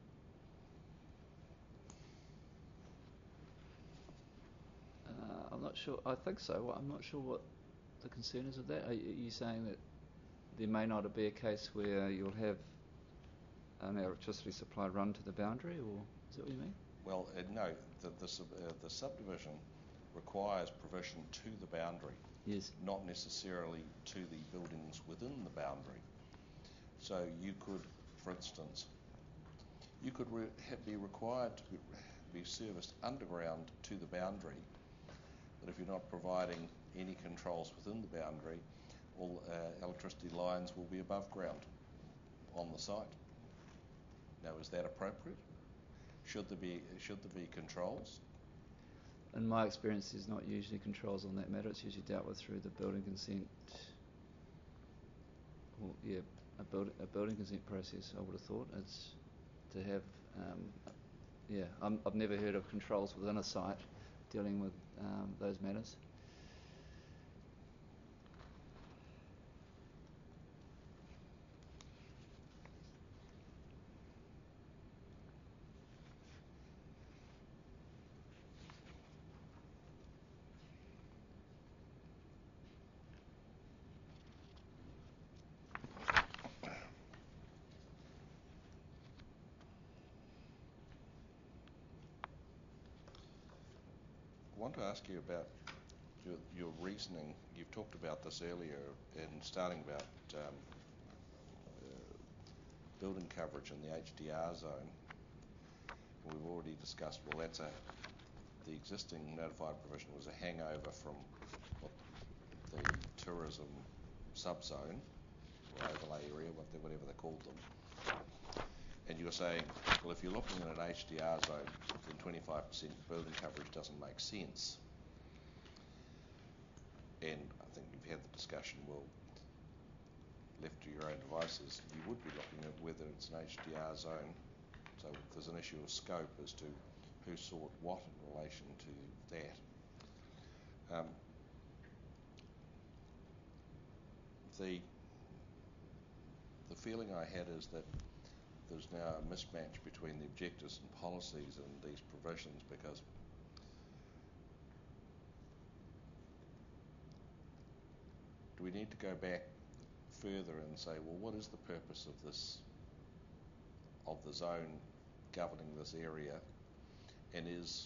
Speaker 3: Uh, I'm not sure. I think so. Well, I'm not sure what the concern is of that. Are you, are you saying that there may not be a case where you'll have an electricity supply run to the boundary, or is that what you mean?
Speaker 2: Well, uh, no. The, the, sub, uh, the subdivision requires provision to the boundary,
Speaker 3: Yes.
Speaker 2: not necessarily to the buildings within the boundary. So you could, for instance, you could re- have, be required to be, be serviced underground to the boundary, but if you're not providing any controls within the boundary, all uh, electricity lines will be above ground on the site. Now, is that appropriate? Should there be should there be controls?
Speaker 3: in my experience, there's not usually controls on that matter. It's usually dealt with through the building consent. Well, yeah, a, build, a building consent process. I would have thought it's to have. Um, yeah, I'm, I've never heard of controls within a site dealing with um, those matters.
Speaker 2: I want to ask you about your, your reasoning. You've talked about this earlier in starting about um, uh, building coverage in the H D R zone. We've already discussed, well, that's a, the existing notified provision was a hangover from what the tourism subzone or overlay area, whatever they called them. And you're saying, well, if you're looking at an H D R zone, then twenty-five percent building coverage doesn't make sense. And I think you've had the discussion, well, left to your own devices, you would be looking at whether it's an H D R zone. So there's an issue of scope as to who sought what in relation to that. Um, the, the feeling I had is that there's now a mismatch between the objectives and policies in these provisions, because do we need to go back further and say, well, what is the purpose of this, of the zone governing this area, and is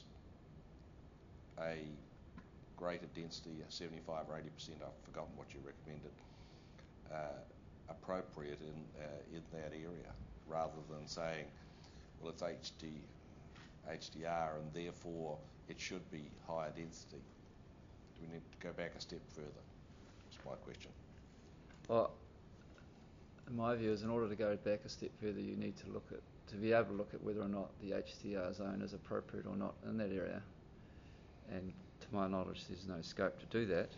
Speaker 2: a greater density, seventy-five or eighty percent, I've forgotten what you recommended, uh, appropriate in uh, in that area, rather than saying, well, it's H D, H D R and therefore it should be higher density. Do we need to go back a step further? That's my question.
Speaker 3: Well, in my view, is in order to go back a step further, you need to look at, to be able to look at whether or not the H D R zone is appropriate or not in that area. And to my knowledge, there's no scope to do that.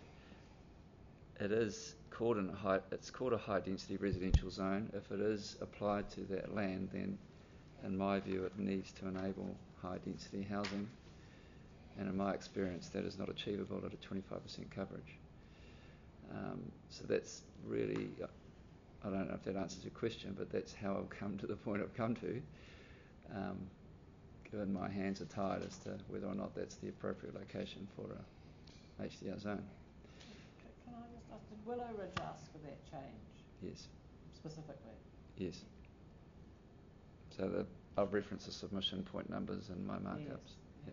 Speaker 3: It is called a high, it's called a high density residential zone. If it is applied to that land, then in my view it needs to enable high density housing, and in my experience that is not achievable at a twenty-five percent coverage. Um, so that's really, I don't know if that answers your question, but that's how I've come to the point I've come to, um, given my hands are tied as to whether or not that's the appropriate location for a H D R zone.
Speaker 4: Can I just ask, did Willow Ridge ask for that change?
Speaker 3: Yes.
Speaker 4: Specifically?
Speaker 3: Yes. So the, I've referenced the submission point numbers in my markups.
Speaker 4: Yes. Yeah.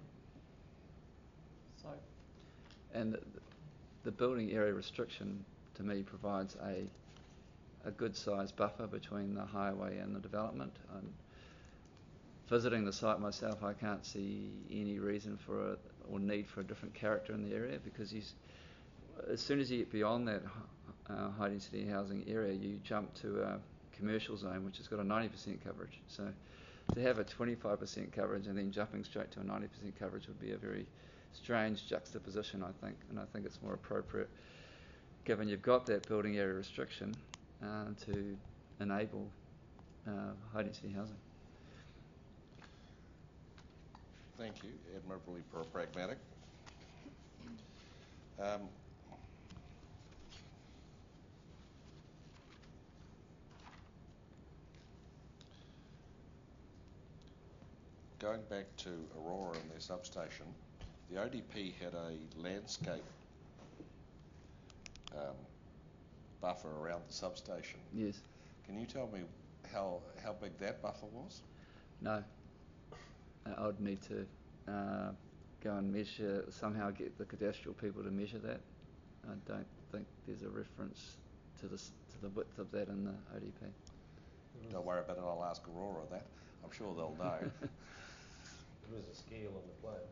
Speaker 4: So.
Speaker 3: And the, the building area restriction to me provides a a good sized buffer between the highway and the development. And visiting the site myself, I can't see any reason for a, or need for a different character in the area, because you, as soon as you get beyond that uh, high density housing area, you jump to a commercial zone which has got a ninety percent coverage. So to have a twenty-five percent coverage and then jumping straight to a ninety percent coverage would be a very strange juxtaposition, I think, and I think it's more appropriate, given you've got that building area restriction, uh, to enable uh, high density housing.
Speaker 2: Thank you, admirably pragmatic. Um, going back to Aurora and their substation, the O D P had a landscape um, buffer around the substation.
Speaker 3: Yes.
Speaker 2: Can you tell me how how big that buffer was?
Speaker 3: No. I would need to uh, go and measure, somehow get the cadastral people to measure that. I don't think there's a reference to the to the width of that in the O D P.
Speaker 2: Don't worry about it, I'll ask Aurora that. I'm sure they'll know.
Speaker 5: There is a scale on the plan.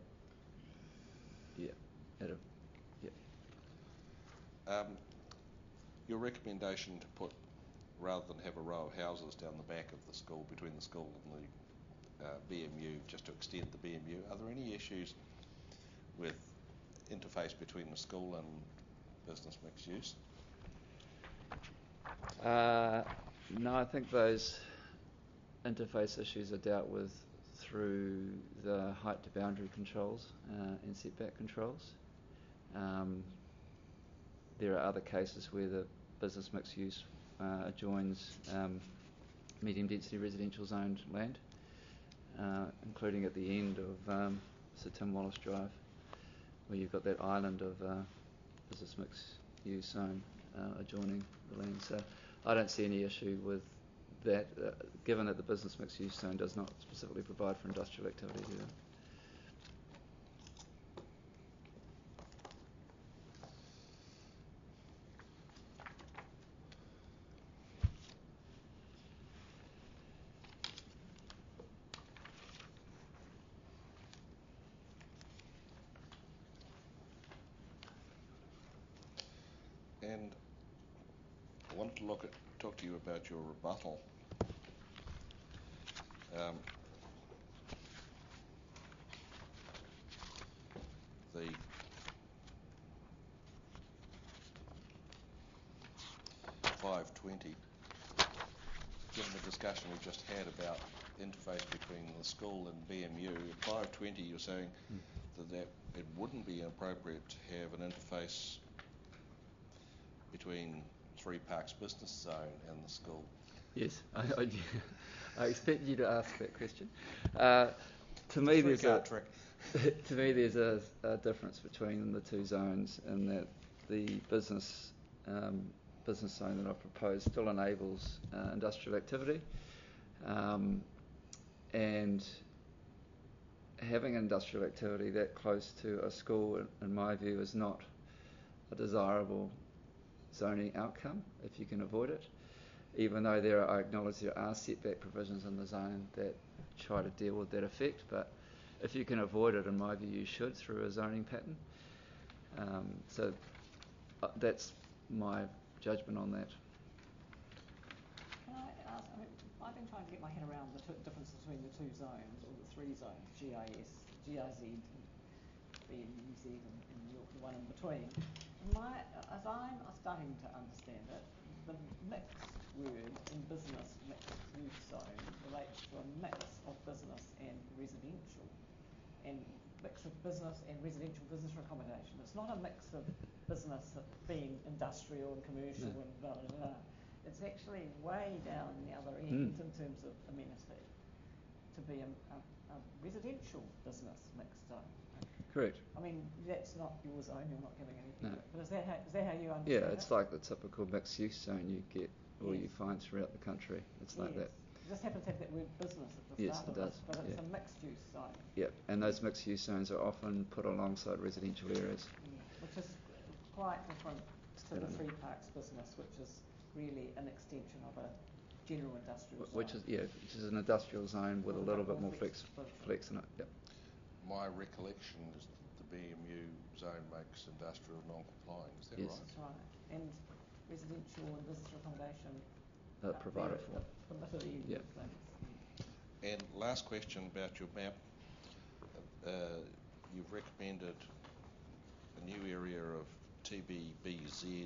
Speaker 3: Yeah. At a, yeah.
Speaker 2: Um, your recommendation to put, rather than have a row of houses down the back of the school, between the school and the uh, B M U, just to extend the B M U, are there any issues with interface between the school and business mixed use?
Speaker 3: Uh, no, I think those interface issues are dealt with through the height to boundary controls uh, and setback controls. Um, there are other cases where the business mixed use uh, adjoins um, medium density residential zoned land, uh, including at the end of um, Sir Tim Wallace Drive, where you've got that island of uh, business mixed use zone uh, adjoining the land. So I don't see any issue with that, uh, given that the business mixed use zone does not specifically provide for industrial activities either.
Speaker 2: And I wanted to look at, talk to you about your rebuttal. Um, the five twenty, given the discussion we just had about interface between the school and B M U, at five twenty you're saying mm. that, that it wouldn't be appropriate to have an interface between Three Parks Business Zone and the school.
Speaker 3: Yes, I, I, I expect you to ask that question. Uh, to me, there's a
Speaker 2: trick.
Speaker 3: to me there's a, a difference between the two zones, in that the business um, business zone that I propose still enables uh, industrial activity, um, and having industrial activity that close to a school, in my view, is not a desirable zoning outcome if you can avoid it, even though there are, I acknowledge there are setback provisions in the zone that try to deal with that effect, but if you can avoid it, in my view, you should through a zoning pattern. Um, so uh, that's my judgment on that.
Speaker 4: Can I ask, I mean, I've been trying to get my head around the t- difference between the two zones, or the three zones, G I S, G I Z, B M U Z, and, and the one in between. My, as I'm starting to understand it, the mixed word in business mixed use zone relates to a mix of business and residential, and mix of business and residential business accommodation. It's not a mix of business being industrial and commercial no. and blah, blah, blah. It's actually way down the other end mm. in terms of amenity to be a, a, a residential business mixed zone.
Speaker 3: Correct.
Speaker 4: I mean, that's not your zone, you're not giving anything
Speaker 3: no.
Speaker 4: to it. But is that, how, is that how you understand
Speaker 3: Yeah, it's
Speaker 4: it?
Speaker 3: like the typical mixed-use zone you get, or
Speaker 4: yes.
Speaker 3: you find throughout the country. It's
Speaker 4: yes.
Speaker 3: like that.
Speaker 4: It just happens to have that word business at the
Speaker 3: yes,
Speaker 4: start
Speaker 3: it
Speaker 4: of
Speaker 3: does.
Speaker 4: it, but it's
Speaker 3: yeah.
Speaker 4: a mixed-use zone.
Speaker 3: Yeah, and those mixed-use zones are often put alongside residential areas.
Speaker 4: Yeah, which is quite different to the Three Parks business, which is really an extension of a general industrial zone.
Speaker 3: Which is, yeah, which is an industrial zone with, with a little bit more flex, flex in it. Yep.
Speaker 2: My recollection is that the B M U zone makes industrial non-compliant. Is that
Speaker 3: yes.
Speaker 2: right?
Speaker 4: That's right. And residential and business accommodation
Speaker 3: uh, provided for.
Speaker 4: Permitted in
Speaker 3: yep.
Speaker 4: things.
Speaker 2: And last question about your map. Uh, you've recommended a new area of T B B Z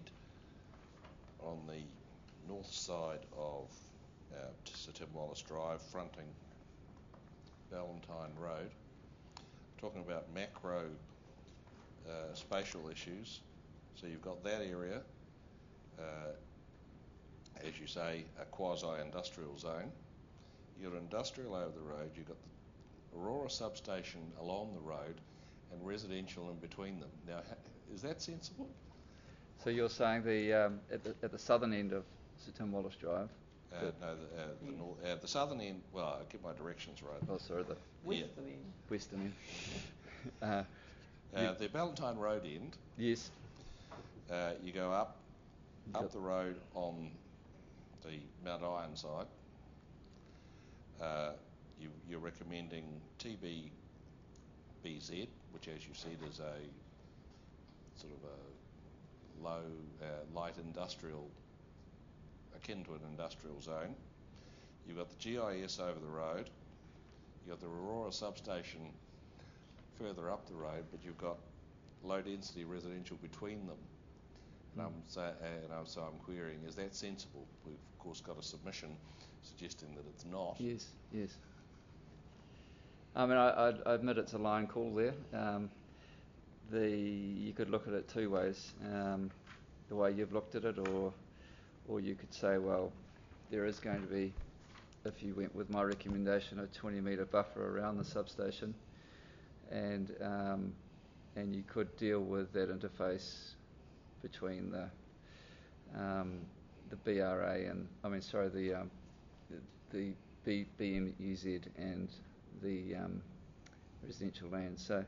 Speaker 2: on the north side of uh, Sir Tim Wallace Drive, fronting Ballantyne Road. Talking about macro uh, spatial issues. So you've got that area, uh, as you say, a quasi-industrial zone. You've got industrial over the road, you've got the Aurora substation along the road, and residential in between them. Now, is that sensible?
Speaker 3: So you're saying the um, at the at the southern end of Sir Tim Wallace Drive?
Speaker 2: Uh, no, the, uh, the, north, uh, the southern end. Well, I'll get my directions right.
Speaker 3: Oh, sorry, the
Speaker 4: western
Speaker 2: yeah.
Speaker 4: end.
Speaker 3: Western end. uh,
Speaker 2: uh, the Ballantyne Road end.
Speaker 3: Yes.
Speaker 2: Uh, you go up
Speaker 3: You've
Speaker 2: up the road on the Mount Iron side. Uh, you, you're recommending T B B Z, which, as you said, is a sort of a low, uh, light industrial, akin to an industrial zone. You've got the G I S over the road. You've got the Aurora substation further up the road, but you've got low density residential between them. And I'm so, and I'm, so I'm querying, is that sensible? We've of course got a submission suggesting that it's not.
Speaker 3: Yes, yes. I mean, I, I, I admit it's a line call there. Um, the you could look at it two ways. Um, the way you've looked at it, or or you could say, well, there is going to be, if you went with my recommendation, a twenty metre buffer around the substation, and um, and you could deal with that interface between the um, the B R A and I mean sorry the um, the, the B M U Z and the um, residential land. So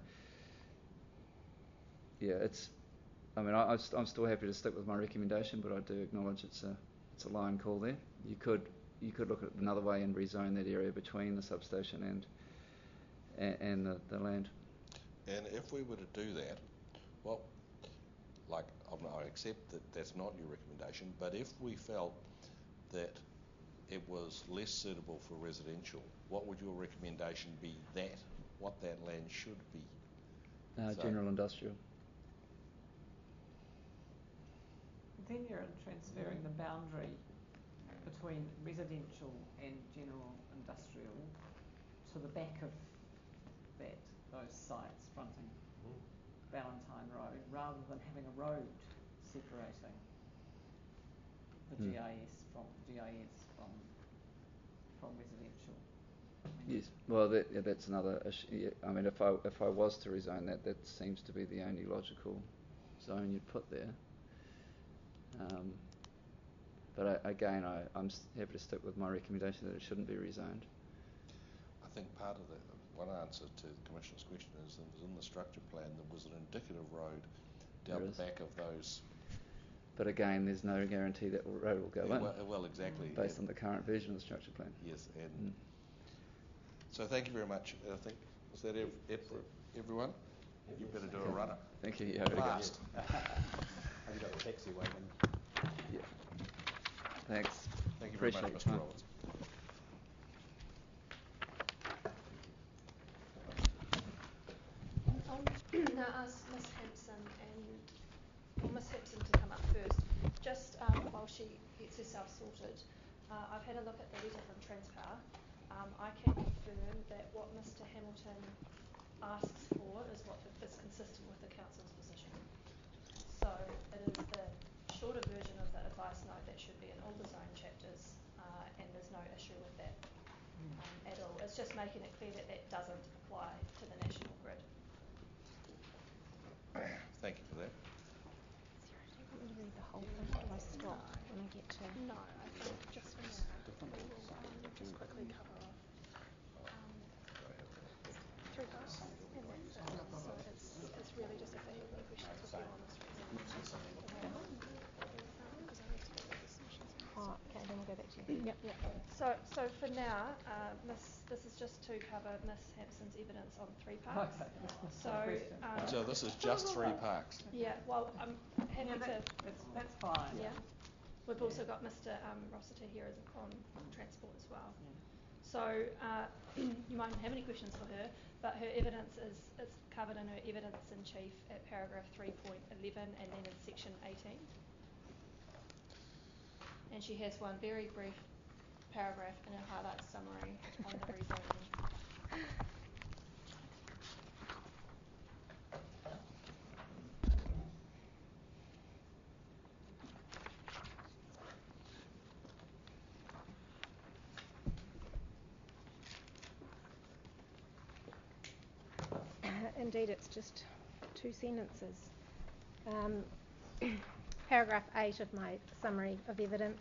Speaker 3: yeah, it's. I mean, I, I'm still happy to stick with my recommendation, but I do acknowledge it's a it's a line call there. You could you could look at it another way and rezone that area between the substation and and, and the, the land.
Speaker 2: And if we were to do that, well, like I accept that that's not your recommendation, but if we felt that it was less suitable for residential, what would your recommendation be that, what that land should be?
Speaker 3: Uh,
Speaker 2: so,
Speaker 3: general industrial.
Speaker 4: Then you're transferring the boundary between residential and general industrial to the back of that, those sites fronting
Speaker 5: Mm.
Speaker 4: Valentine Road, rather than having a road separating the
Speaker 3: Mm.
Speaker 4: G I S from G I S from from residential. I mean,
Speaker 3: Yes. Well, that, yeah, that's another issue. Yeah, I mean, if I if I was to rezone that, that seems to be the only logical zone you'd put there. Um, but I, again, I, I'm happy to stick with my recommendation that it shouldn't be rezoned.
Speaker 2: I think part of the one answer to the Commissioner's question is that in the structure plan there was an indicative road down
Speaker 3: There
Speaker 2: the
Speaker 3: is.
Speaker 2: back of those.
Speaker 3: But again, there's no guarantee that the road will go
Speaker 2: Yeah,
Speaker 3: in
Speaker 2: well, well, exactly.
Speaker 3: based
Speaker 2: and,
Speaker 3: on the current version of the structure plan.
Speaker 2: Yes, and
Speaker 3: Mm.
Speaker 2: so thank you very much. I think is that ev- ev- everyone? You better do a runner.
Speaker 3: Thank you. Yeah, I gotta go.
Speaker 2: Fast.
Speaker 8: Have you got the taxi waiting?
Speaker 3: Yeah. Thanks.
Speaker 2: Thank you very
Speaker 3: Appreciate
Speaker 2: much,
Speaker 3: your
Speaker 2: Mister
Speaker 3: time.
Speaker 2: Roberts.
Speaker 6: I'll now ask Miss Hampson and or Miss Hampson to come up first. Just um, while she gets herself sorted, uh, I've had a look at the letter from Transpower. Um, I can confirm that what Mister Hamilton asks for is what is consistent with the council's position. So it is the shorter version of the advice note that should be in all the zone chapters, uh, and there's no issue with that um, at all. It's just making it clear that that doesn't apply to the national grid.
Speaker 2: Thank you for that.
Speaker 9: Do you want me to read the whole thing, or do I stop when I get to...
Speaker 6: No, I think just for now, we will um, just quickly cover off um, three parts, and that's it. So it's, it's really just if they have any questions with you on this resolution. Because I need to get the decisions.
Speaker 9: Oh, okay, then we'll go back to you. Yep.
Speaker 6: Yeah. So, so for now, uh, Miss, this is just to cover Miss Hampson's evidence on three parks.
Speaker 4: Okay.
Speaker 6: So, um,
Speaker 2: So this is just three parks.
Speaker 6: yeah. Well, I'm happy
Speaker 4: yeah, that,
Speaker 6: to.
Speaker 4: that's, that's fine.
Speaker 6: Yeah. We've also got Mister Um, Rossiter here as on transport as well.
Speaker 4: Yeah.
Speaker 6: So uh, you mightn't have any questions for her, but her evidence is, is covered in her evidence in chief at paragraph three point eleven and then in section eighteen. And she has one very brief paragraph in her highlight summary on the rezoning.
Speaker 9: Indeed, it's just two sentences. Um, paragraph eight of my summary of evidence.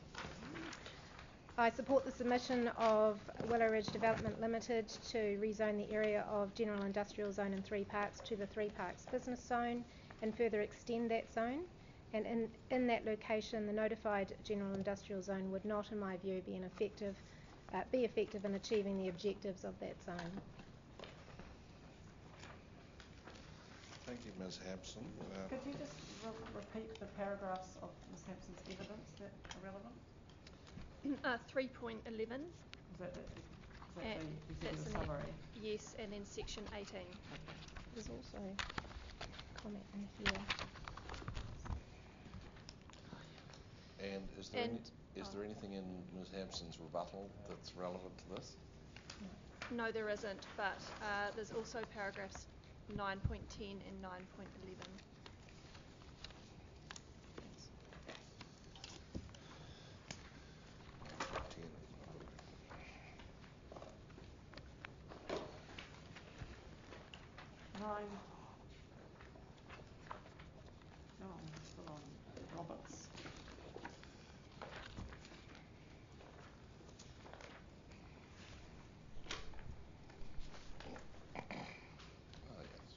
Speaker 9: I support the submission of Willow Ridge Development Limited to rezone the area of General Industrial Zone in Three Parks to the Three Parks Business Zone and further extend that zone. And in, in that location, the notified General Industrial Zone would not, in my view, be an effective, uh, be effective in achieving the objectives of that zone.
Speaker 2: Thank you, Miz Hampson. Uh,
Speaker 4: Could you just re- repeat the paragraphs of Miss Hampson's evidence that are relevant?
Speaker 6: Uh, three point eleven.
Speaker 4: Is that the, is that
Speaker 6: Uh,
Speaker 4: the
Speaker 6: that's
Speaker 4: executive
Speaker 6: in
Speaker 4: summary?
Speaker 6: the, yes, and then section eighteen.
Speaker 9: There's also a comment in here.
Speaker 2: And is there,
Speaker 6: And,
Speaker 2: any, is
Speaker 6: oh.
Speaker 2: there anything in Miz Hampson's rebuttal that's relevant to this?
Speaker 6: No, there isn't, but uh, there's also paragraphs nine point ten and nine point eleven.
Speaker 4: Nine. Oh, I'm still on Roberts.
Speaker 2: Oh, yes.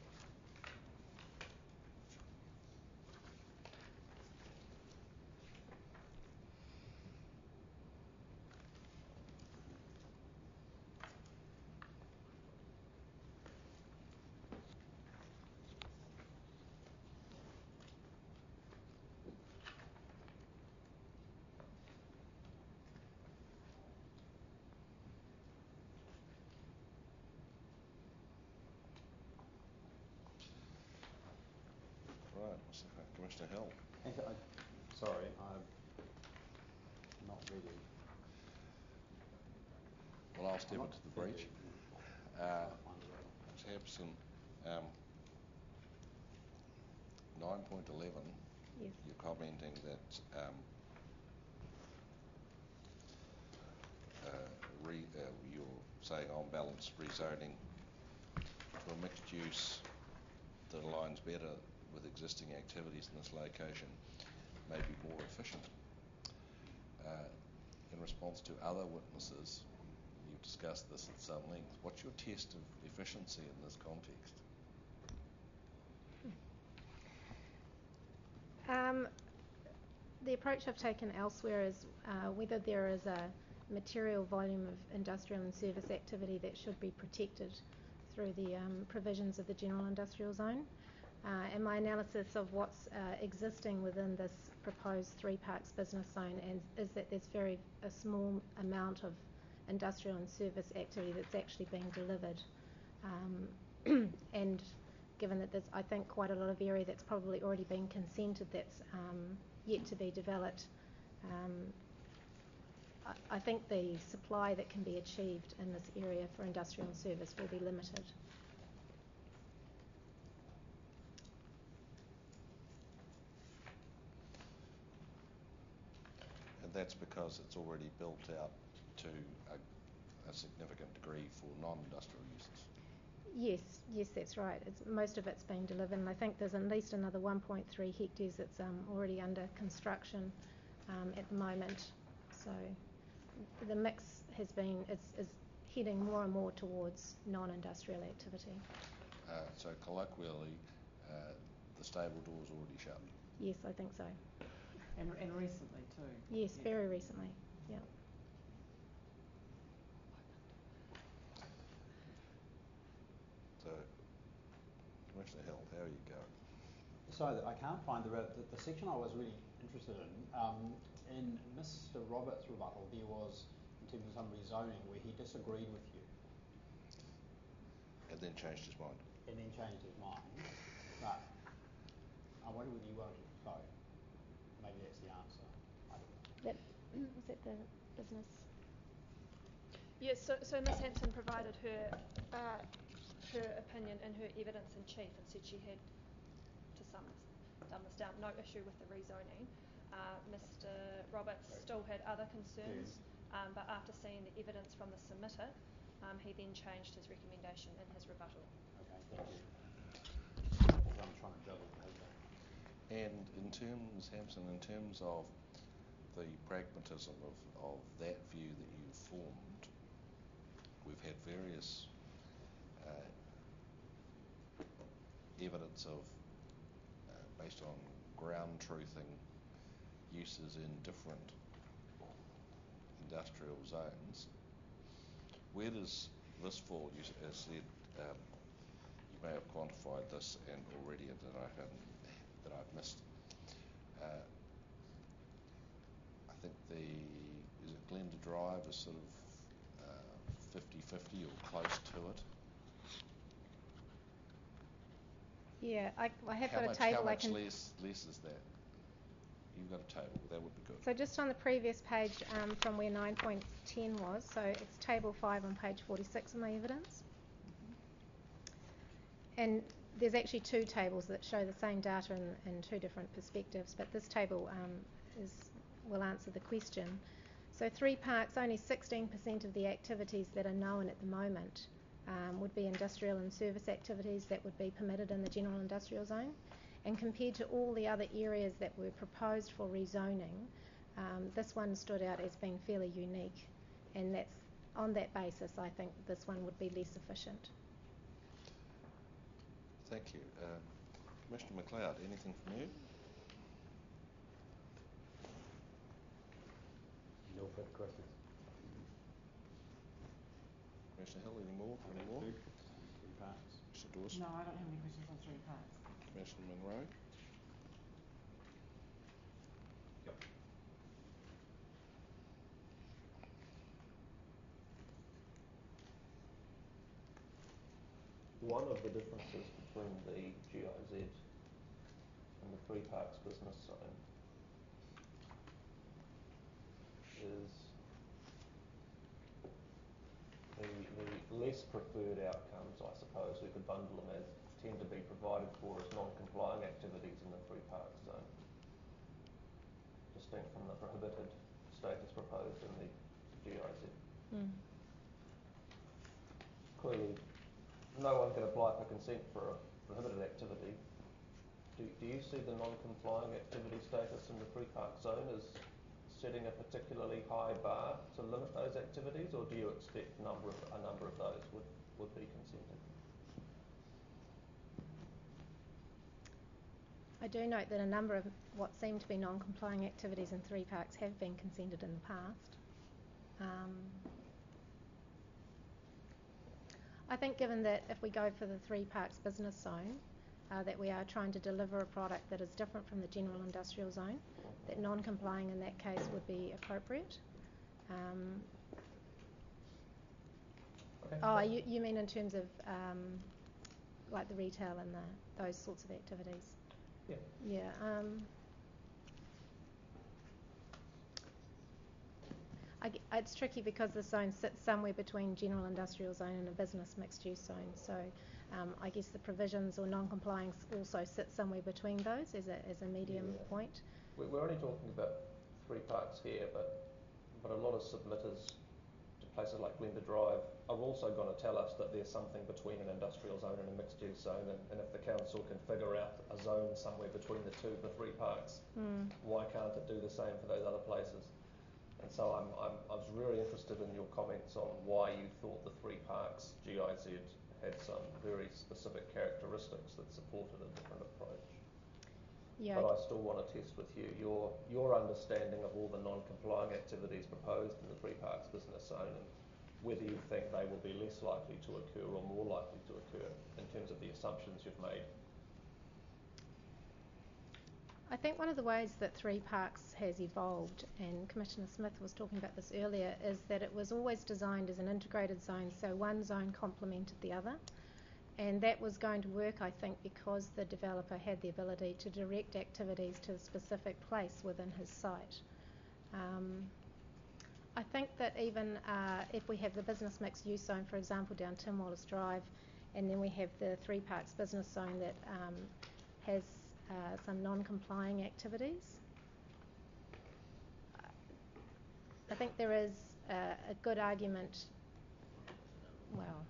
Speaker 2: Right, so Commissioner Hill.
Speaker 8: Thank you. I, sorry, I'm not ready.
Speaker 2: Well, I'll step
Speaker 8: I'm
Speaker 2: into
Speaker 8: not
Speaker 2: the breach.
Speaker 8: ready.
Speaker 2: Uh,
Speaker 8: Find the right one.
Speaker 2: Miz Hampson, um, nine point eleven,
Speaker 9: Yes.
Speaker 2: you're commenting that um, uh, re, uh, you're saying on balance rezoning to a mixed use that aligns better with existing activities in this location may be more efficient. Uh, in response to other witnesses, you've discussed this at some length. What's your test of efficiency in this context?
Speaker 9: Um, the approach I've taken elsewhere is uh, whether there is a material volume of industrial and service activity that should be protected through the um, provisions of the General Industrial Zone. Uh, and my analysis of what's uh, existing within this proposed Three Parks business zone is, is that there's very a small amount of industrial and service activity that's actually being delivered. Um, and given that there's, I think, quite a lot of area that's probably already been consented that's um, yet to be developed, um, I, I think the supply that can be achieved in this area for industrial and service will be limited.
Speaker 2: And that's because it's already built out to a, a significant degree for non-industrial uses.
Speaker 9: Yes, yes, that's right. It's, most of it's been delivered, and I think there's at least another one point three hectares that's um, already under construction um, at the moment. So the mix has been is, is heading more and more towards non-industrial activity.
Speaker 2: Uh, so colloquially, uh, the stable door's already shut.
Speaker 9: Yes, I think so.
Speaker 4: And, and recently too.
Speaker 9: Yes,
Speaker 4: Yeah.
Speaker 9: very recently. Yeah.
Speaker 2: So, Commissioner Hill, how are you going?
Speaker 8: So I can't find the, the, the section I was really interested in. Um, in Mister Roberts' rebuttal, there was, in terms of some rezoning, where he disagreed with you.
Speaker 2: And then changed his mind.
Speaker 8: And then changed his mind. But I wonder whether you wanted to, so maybe that's the answer. I don't know.
Speaker 9: That, was that the business?
Speaker 6: Yes, so, so Miz Hampson provided her uh, her opinion and her evidence in chief and said she had, to sum this, dumb this down, no issue with the rezoning. Uh, Mister Roberts
Speaker 8: Right.
Speaker 6: still had other concerns,
Speaker 8: Yes.
Speaker 6: um, but after seeing the evidence from the submitter, um, he then changed his recommendation in his rebuttal.
Speaker 8: Okay, thank you. Because I'm trying to juggle the paper.
Speaker 2: And in terms, Hampson, in terms of the pragmatism of, of that view that you've formed, we've had various uh, evidence of, uh, based on ground truthing, uses in different industrial zones. Where does this fall? You as said, um, you may have quantified this and already that I haven't, that I've missed. Uh, I think the is it Glenda Drive is sort of uh, fifty fifty or close to it.
Speaker 9: Yeah, I, I have
Speaker 2: how
Speaker 9: got
Speaker 2: much,
Speaker 9: a table
Speaker 2: How
Speaker 9: I
Speaker 2: much
Speaker 9: can...
Speaker 2: less, less is that? You've got a table, that would be good.
Speaker 9: So just on the previous page um, from where nine point ten was, so it's table five on page forty-six in my evidence. And there's actually two tables that show the same data in, in two different perspectives, but this table um, is will answer the question. So three parks, only sixteen percent of the activities that are known at the moment um, would be industrial and service activities that would be permitted in the general industrial zone. And compared to all the other areas that were proposed for rezoning, um, this one stood out as being fairly unique. And that's on that basis, I think this one would be less efficient.
Speaker 2: Thank you. Um, Commissioner McLeod, anything from you?
Speaker 5: No further questions.
Speaker 2: Commissioner Hill, any more? Any more?
Speaker 8: Three parks.
Speaker 2: Commissioner Dawson?
Speaker 4: No, I don't have any questions on three parts.
Speaker 2: Commissioner Monroe?
Speaker 5: Yep.
Speaker 1: One of the differences between the G I Z and the Three Parks business zone is the, the less preferred outcomes, I suppose, we could bundle them as, tend to be provided for as non-complying activities in the Three Parks zone, distinct from the prohibited status proposed in the G I Z.
Speaker 9: Mm.
Speaker 1: Clearly, no one can apply for consent for a prohibited activity. Do, do you see the non-complying activity status in the Three Parks zone as setting a particularly high bar to limit those activities, or do you expect number of, a number of those would, would be consented?
Speaker 9: I do note that a number of what seem to be non-complying activities in Three Parks have been consented in the past. Um, I think given that if we go for the Three Parks business zone, uh, that we are trying to deliver a product that is different from the general industrial zone, that non-complying in that case would be appropriate. Um,
Speaker 1: Okay.
Speaker 9: oh, you, you mean in terms of um, like the retail and the, those sorts of activities?
Speaker 1: Yeah.
Speaker 9: Yeah. Um, I, it's tricky because the zone sits somewhere between general industrial zone and a business mixed-use zone. So um, I guess the provisions or non-compliance also sit somewhere between those as a as a medium
Speaker 1: Yeah.
Speaker 9: point.
Speaker 1: We're only talking about Three Parks here, but but a lot of submitters to places like Glenda Drive are also going to tell us that there's something between an industrial zone and a mixed-use zone, and, and if the council can figure out a zone somewhere between the two for Three Parks,
Speaker 9: Mm.
Speaker 1: why can't it do the same for those other places? And so I'm, I'm, I was really interested in your comments on why you thought the Three Parks G I Z had some very specific characteristics that supported a different approach.
Speaker 9: Yeah.
Speaker 1: But I still want to test with you your your understanding of all the non-complying activities proposed in the Three Parks business zone, and whether you think they will be less likely to occur or more likely to occur in terms of the assumptions you've made.
Speaker 9: I think one of the ways that Three Parks has evolved, and Commissioner Smith was talking about this earlier, is that it was always designed as an integrated zone, so one zone complemented the other. And that was going to work, I think, because the developer had the ability to direct activities to a specific place within his site. Um, I think that even uh, if we have the business mixed use zone, for example, down Tim Wallace Drive, and then we have the Three Parks business zone that um, has uh, some non-complying activities, I think there is uh, a good argument, well,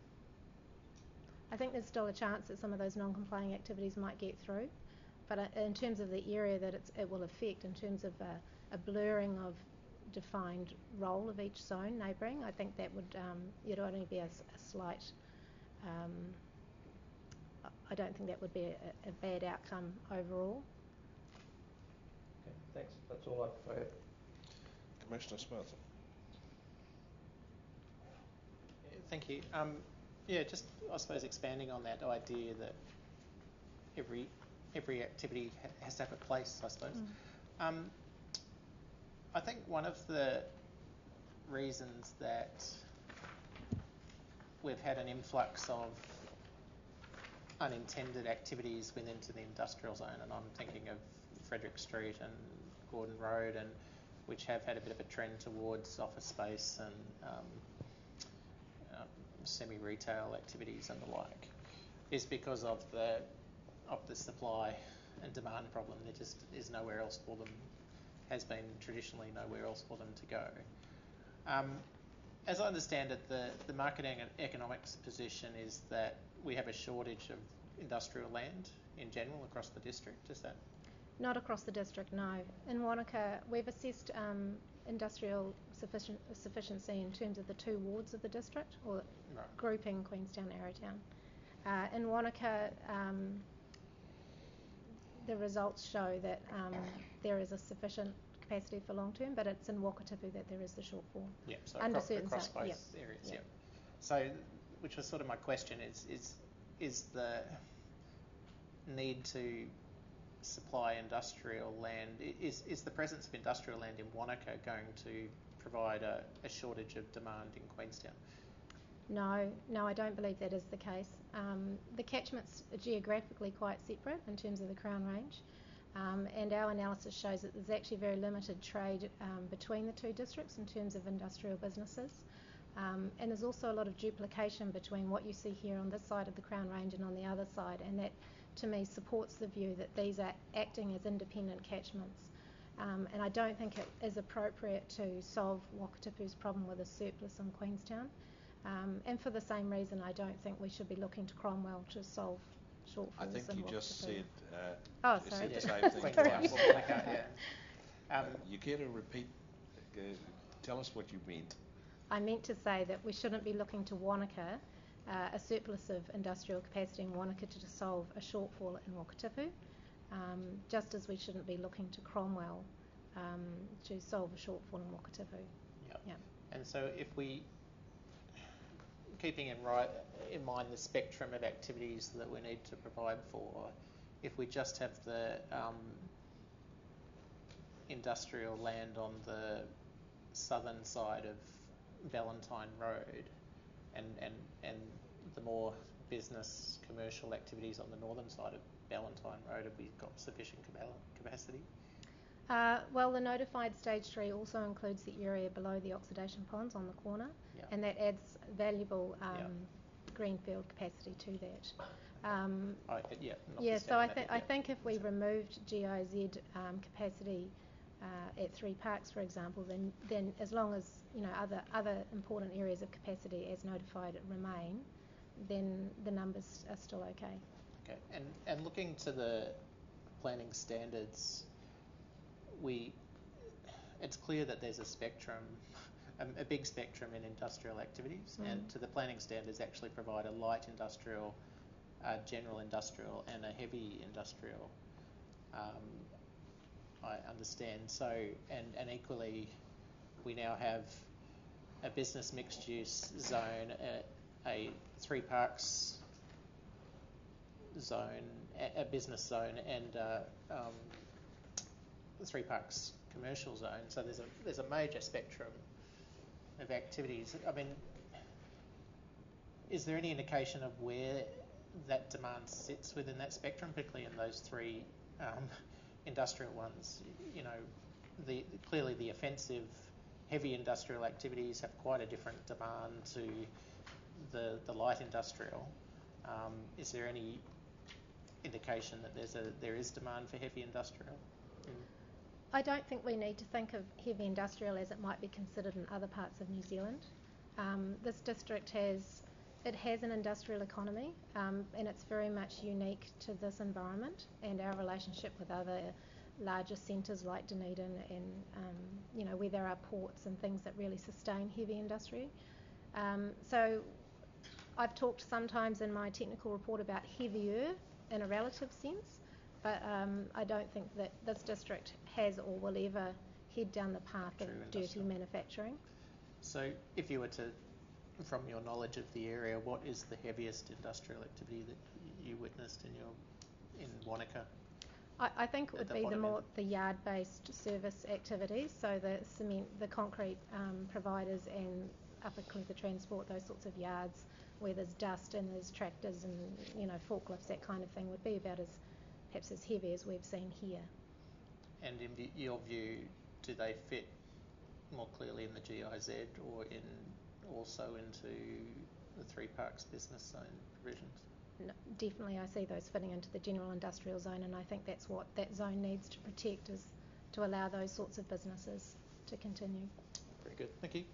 Speaker 9: I think there's still a chance that some of those non-complying activities might get through, but uh, in terms of the area that it's, it will affect, in terms of a, a blurring of defined role of each zone neighbouring, I think that would um, it'd only be a, a slight. Um, I don't think that would be a, a bad outcome overall.
Speaker 1: Okay, thanks. That's all I have.
Speaker 2: Commissioner Smith.
Speaker 7: Yeah, thank you. Um, yeah, just I suppose expanding on that idea that every every activity ha- has to have a place, I suppose. Mm. Um, I think one of the reasons that we've had an influx of unintended activities within into the industrial zone, and I'm thinking of Frederick Street and Gordon Road, and which have had a bit of a trend towards office space and um, uh, semi-retail activities and the like, is because of the of the supply and demand problem. There just is nowhere else for them, has been traditionally nowhere else for them to go. Um, as I understand it, the, the marketing and economics position is that we have a shortage of industrial land in general across the district. Is that?
Speaker 9: Not across the district, no. In Wanaka, we've assessed um, industrial sufficient, sufficiency in terms of the two wards of the district, or
Speaker 7: Right.
Speaker 9: grouping Queenstown, Arrowtown. Uh, in Wanaka, um, the results show that um, there is a sufficient capacity for long term, but it's in Wakatipu that there is the shortfall.
Speaker 7: Yeah, so
Speaker 9: Under
Speaker 7: across,
Speaker 9: certain
Speaker 7: across
Speaker 9: si-
Speaker 7: both
Speaker 9: yep.
Speaker 7: areas,
Speaker 9: Yep.
Speaker 7: yeah. So, which was sort of my question, is is is the need to supply industrial land, i- is is the presence of industrial land in Wanaka going to provide a, a shortage of demand in Queenstown?
Speaker 9: No, no, I don't believe that is the case. Um, the catchment's are geographically quite separate in terms of the Crown Range, um, and our analysis shows that there's actually very limited trade um, between the two districts in terms of industrial businesses. Um, and there's also a lot of duplication between what you see here on this side of the Crown Range and on the other side, and that to me supports the view that these are acting as independent catchments. Um, and I don't think it is appropriate to solve Wakatipu's problem with a surplus in Queenstown. Um, and for the same reason, I don't think we should be looking to Cromwell to solve shortfalls.
Speaker 2: I think
Speaker 9: in
Speaker 2: you just
Speaker 9: Wakatipu.
Speaker 2: said, uh,
Speaker 9: Oh,
Speaker 2: you
Speaker 9: sorry.
Speaker 2: said the
Speaker 7: Yeah.
Speaker 2: same thing
Speaker 9: Sorry.
Speaker 2: twice.
Speaker 7: Well, Wanaka, yeah. Um,
Speaker 2: You care to repeat, uh, tell us what you meant.
Speaker 9: I meant to say that we shouldn't be looking to Wanaka, uh, a surplus of industrial capacity in Wanaka, to solve a shortfall in Wakatipu, um, just as we shouldn't be looking to Cromwell um, to solve a shortfall in Wakatipu.
Speaker 7: yeah.
Speaker 9: Yeah.
Speaker 7: And so if we, keeping in, right, in mind the spectrum of activities that we need to provide for, if we just have the um, industrial land on the southern side of Valentine Road, and, and, and the more business commercial activities on the northern side of Valentine Road, have we got sufficient capacity?
Speaker 9: Uh, well, the notified stage three also includes the area below the oxidation ponds on the corner,
Speaker 7: Yeah.
Speaker 9: and that adds valuable um,
Speaker 7: Yeah.
Speaker 9: greenfield capacity to that. Um,
Speaker 7: I, yeah,
Speaker 9: yeah, so I,
Speaker 7: notwithstanding
Speaker 9: th-
Speaker 7: that,
Speaker 9: I
Speaker 7: yeah.
Speaker 9: think if we
Speaker 7: So-
Speaker 9: removed G I Z um, capacity uh, at three parks, for example, then, then as long as you know other other important areas of capacity as notified remain, then the numbers are still okay.
Speaker 7: Okay, and and looking to the planning standards, we it's clear that there's a spectrum, a, a big spectrum in industrial activities,
Speaker 9: Mm.
Speaker 7: and to the planning standards actually provide a light industrial, uh, general industrial, and a heavy industrial. Um, I understand. So, and and equally, we now have a business mixed use zone, a, a three parks zone, a, a business zone, and uh, um, three parks commercial zone. So there's a there's a major spectrum of activities. I mean, is there any indication of where that demand sits within that spectrum, particularly in those three um, industrial ones? You know, the clearly the offensive heavy industrial activities have quite a different demand to the the light industrial. Um, is there any indication that there's a there is demand for heavy industrial? In
Speaker 9: I don't think we need to think of heavy industrial as it might be considered in other parts of New Zealand. Um, this district has it has an industrial economy, um, and it's very much unique to this environment and our relationship with other larger centres like Dunedin, and um, you know where there are ports and things that really sustain heavy industry. Um, so I've talked sometimes in my technical report about heavier in a relative sense, but um, I don't think that this district has or will ever head down the path
Speaker 7: True
Speaker 9: of dirty
Speaker 7: industrial.
Speaker 9: manufacturing.
Speaker 7: So, if you were to, from your knowledge of the area, what is the heaviest industrial activity that you witnessed in your in Wanaka?
Speaker 9: I, I think it
Speaker 7: At
Speaker 9: would
Speaker 7: the
Speaker 9: be the
Speaker 7: bottom
Speaker 9: more
Speaker 7: end.
Speaker 9: the yard-based service activities, so the cement, the concrete um, providers, and upper Clutha Transport, those sorts of yards, where there's dust and there's tractors and, you know, forklifts, that kind of thing, would be about as perhaps as heavy as we've seen here.
Speaker 7: And in v- your view, do they fit more clearly in the G I Z or in also into the Three Parks business zone provisions?
Speaker 9: No, definitely I see those fitting into the general industrial zone, and I think that's what that zone needs to protect, is to allow those sorts of businesses to continue.
Speaker 7: Very good, thank you.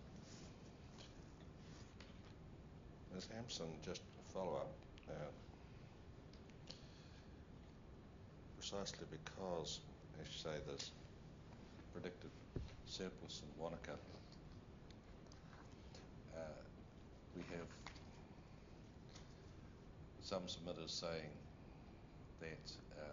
Speaker 2: Miz Hampson, just a follow-up. Uh, precisely because, as you say, there's predicted surplus in Wanaka, uh, we have some submitters saying that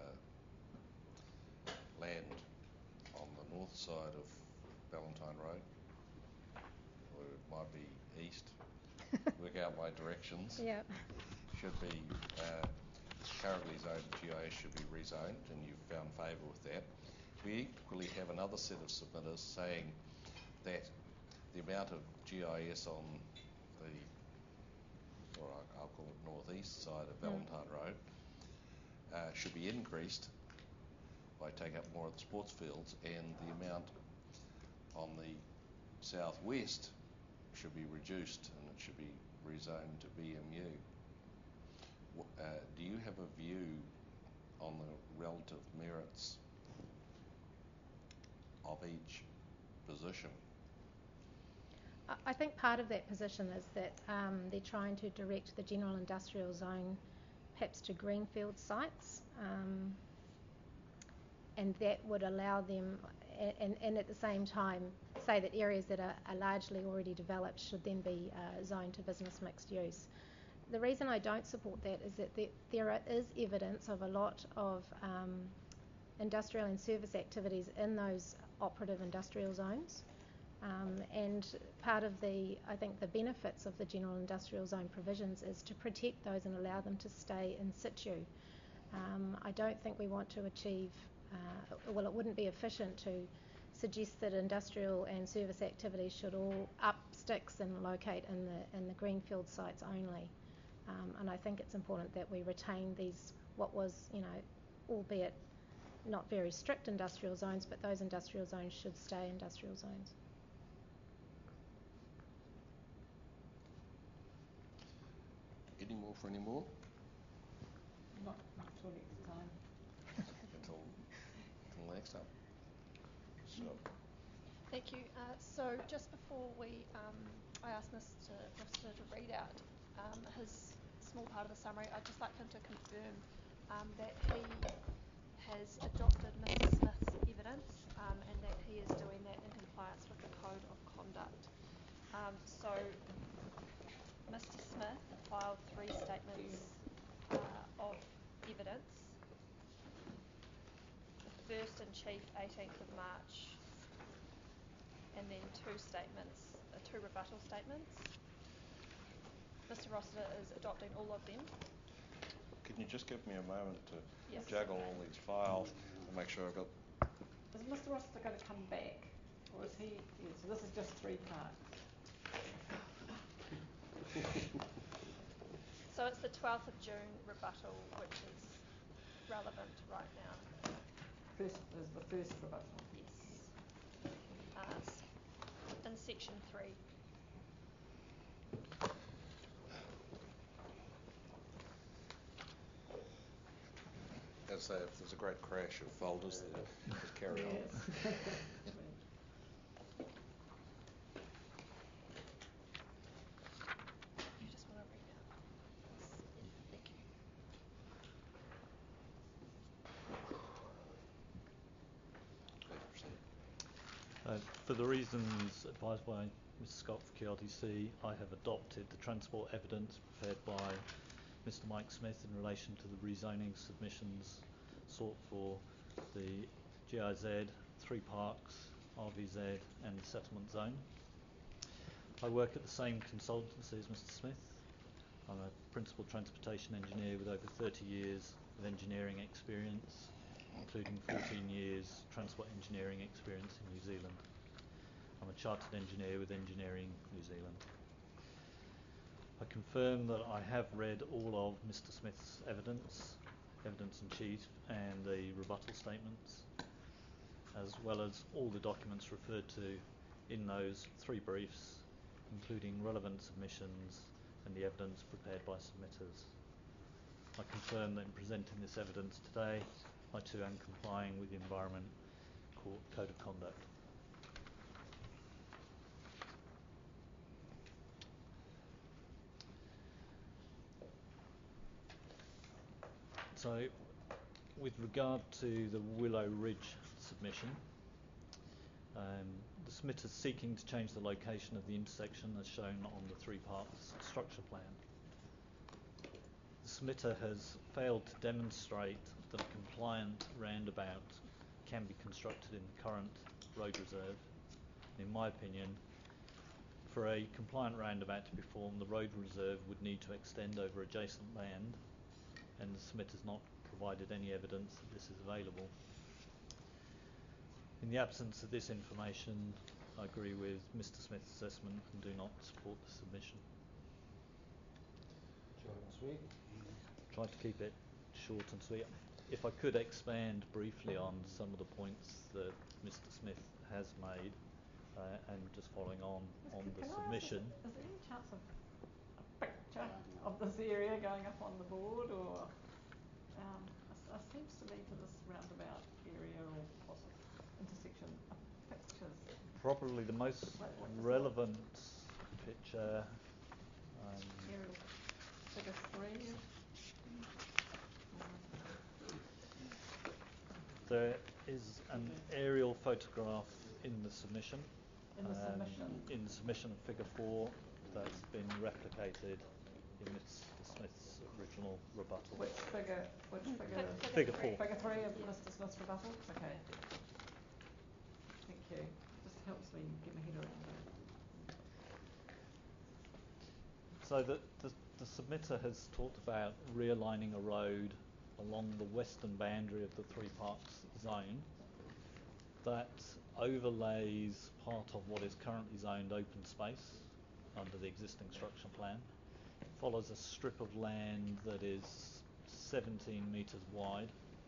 Speaker 2: uh, land on the north side of Valentine Road, or it might be east, work out my directions,
Speaker 9: Yeah.
Speaker 2: should be uh, currently zoned G I S, should be rezoned, and you've found favour with that. We equally have another set of submitters saying that the amount of G I S on the, or I'll call it northeast side of Valentine mm. Road, uh, should be increased by taking up more of the sports fields, and the amount on the southwest should be reduced, and it should be rezoned to B M U. Uh, do you have a view on the relative merits of each position?
Speaker 9: I think part of that position is that um, they're trying to direct the general industrial zone perhaps to greenfield sites, um, and that would allow them, and, and at the same time say that areas that are, are largely already developed should then be uh, zoned to business mixed use. The reason I don't support that is that there, there is evidence of a lot of um, industrial and service activities in those operative industrial zones. Um, and part of the, I think, the benefits of the general industrial zone provisions is to protect those and allow them to stay in situ. Um, I don't think we want to achieve, uh, well, it wouldn't be efficient to suggest that industrial and service activities should all up sticks and locate in the in the greenfield sites only. Um, and I think it's important that we retain these, what was, you know, albeit not very strict industrial zones, but those industrial zones should stay industrial zones.
Speaker 2: Any more for any more?
Speaker 4: Not, not till next time.
Speaker 2: until, until next time. So.
Speaker 6: Thank you. Uh, so just before we, um, I asked Mister Rossiter to read out um, his small part of the summary, I'd just like him to confirm um, that he has adopted Missus Smith's evidence um, and that he is doing that in compliance with the Code of Conduct. Um, so Mister Smith filed three statements uh, of evidence. The first in chief, eighteenth of March, and then two statements, uh, two rebuttal statements. Mister Rossiter is adopting all of them.
Speaker 2: Can you just give me a moment to
Speaker 6: yes.
Speaker 2: juggle all these files and make sure I've got...
Speaker 4: Is Mister Rossiter going to come back? Or is he... Yeah, so this is just three parts.
Speaker 6: So it's the twelfth of June rebuttal, which is relevant right now.
Speaker 4: First is the first rebuttal.
Speaker 6: Yes. Uh, in section three.
Speaker 2: As I say, if there's a great crash of folders there, just carry
Speaker 4: yes.
Speaker 2: on.
Speaker 6: You just want to read out. Thank you.
Speaker 2: Please proceed.
Speaker 10: Uh, for the reasons advised by Mister Scott for Q L D C, I have adopted the transport evidence prepared by Mister Mike Smith in relation to the rezoning submissions sought for the G I Z, Three Parks, R V Z and the settlement zone. I work at the same consultancy as Mister Smith. I'm a principal transportation engineer with over thirty years of engineering experience, including fourteen years transport engineering experience in New Zealand. I'm a chartered engineer with Engineering New Zealand. I confirm that I have read all of Mister Smith's evidence, evidence in chief, and the rebuttal statements, as well as all the documents referred to in those three briefs, including relevant submissions and the evidence prepared by submitters. I confirm that in presenting this evidence today, I too am complying with the Environment Court Code of Conduct. So, with regard to the Willow Ridge submission, um, the submitter is seeking to change the location of the intersection as shown on the three parts structure plan. The submitter has failed to demonstrate that a compliant roundabout can be constructed in the current road reserve. In my opinion, for a compliant roundabout to be formed, the road reserve would need to extend over adjacent land, and the submitter has not provided any evidence that this is available. In the absence of this information, I agree with Mister Smith's assessment and do not support the submission.
Speaker 5: Short and sweet.
Speaker 10: Try to keep it short and sweet. If I could expand briefly on some of the points that Mister Smith has made, uh, and just following on on
Speaker 4: Can
Speaker 10: the
Speaker 4: I
Speaker 10: submission.
Speaker 4: Ask, is, is there any chance of a picture of this area going up on the board, or um, it seems to me to this roundabout area or possible intersection, uh, pictures?
Speaker 10: Probably the most
Speaker 4: what, what
Speaker 10: relevant picture. Um,
Speaker 4: Aerial figure three.
Speaker 10: There is an aerial photograph in the submission.
Speaker 4: In the
Speaker 10: um,
Speaker 4: submission.
Speaker 10: In the submission of figure four, that's been replicated in Mister Smith's original rebuttal.
Speaker 4: Which figure? Which figure?
Speaker 10: Figure four.
Speaker 4: Figure three of
Speaker 6: Yeah.
Speaker 4: Mister Smith's rebuttal. Okay. Thank you. Just helps me get my head around it.
Speaker 10: So the, the, the submitter has talked about realigning a road along the western boundary of the Three Parks zone that overlays part of what is currently zoned open space under the existing structure plan. It follows a strip of land that is seventeen metres wide.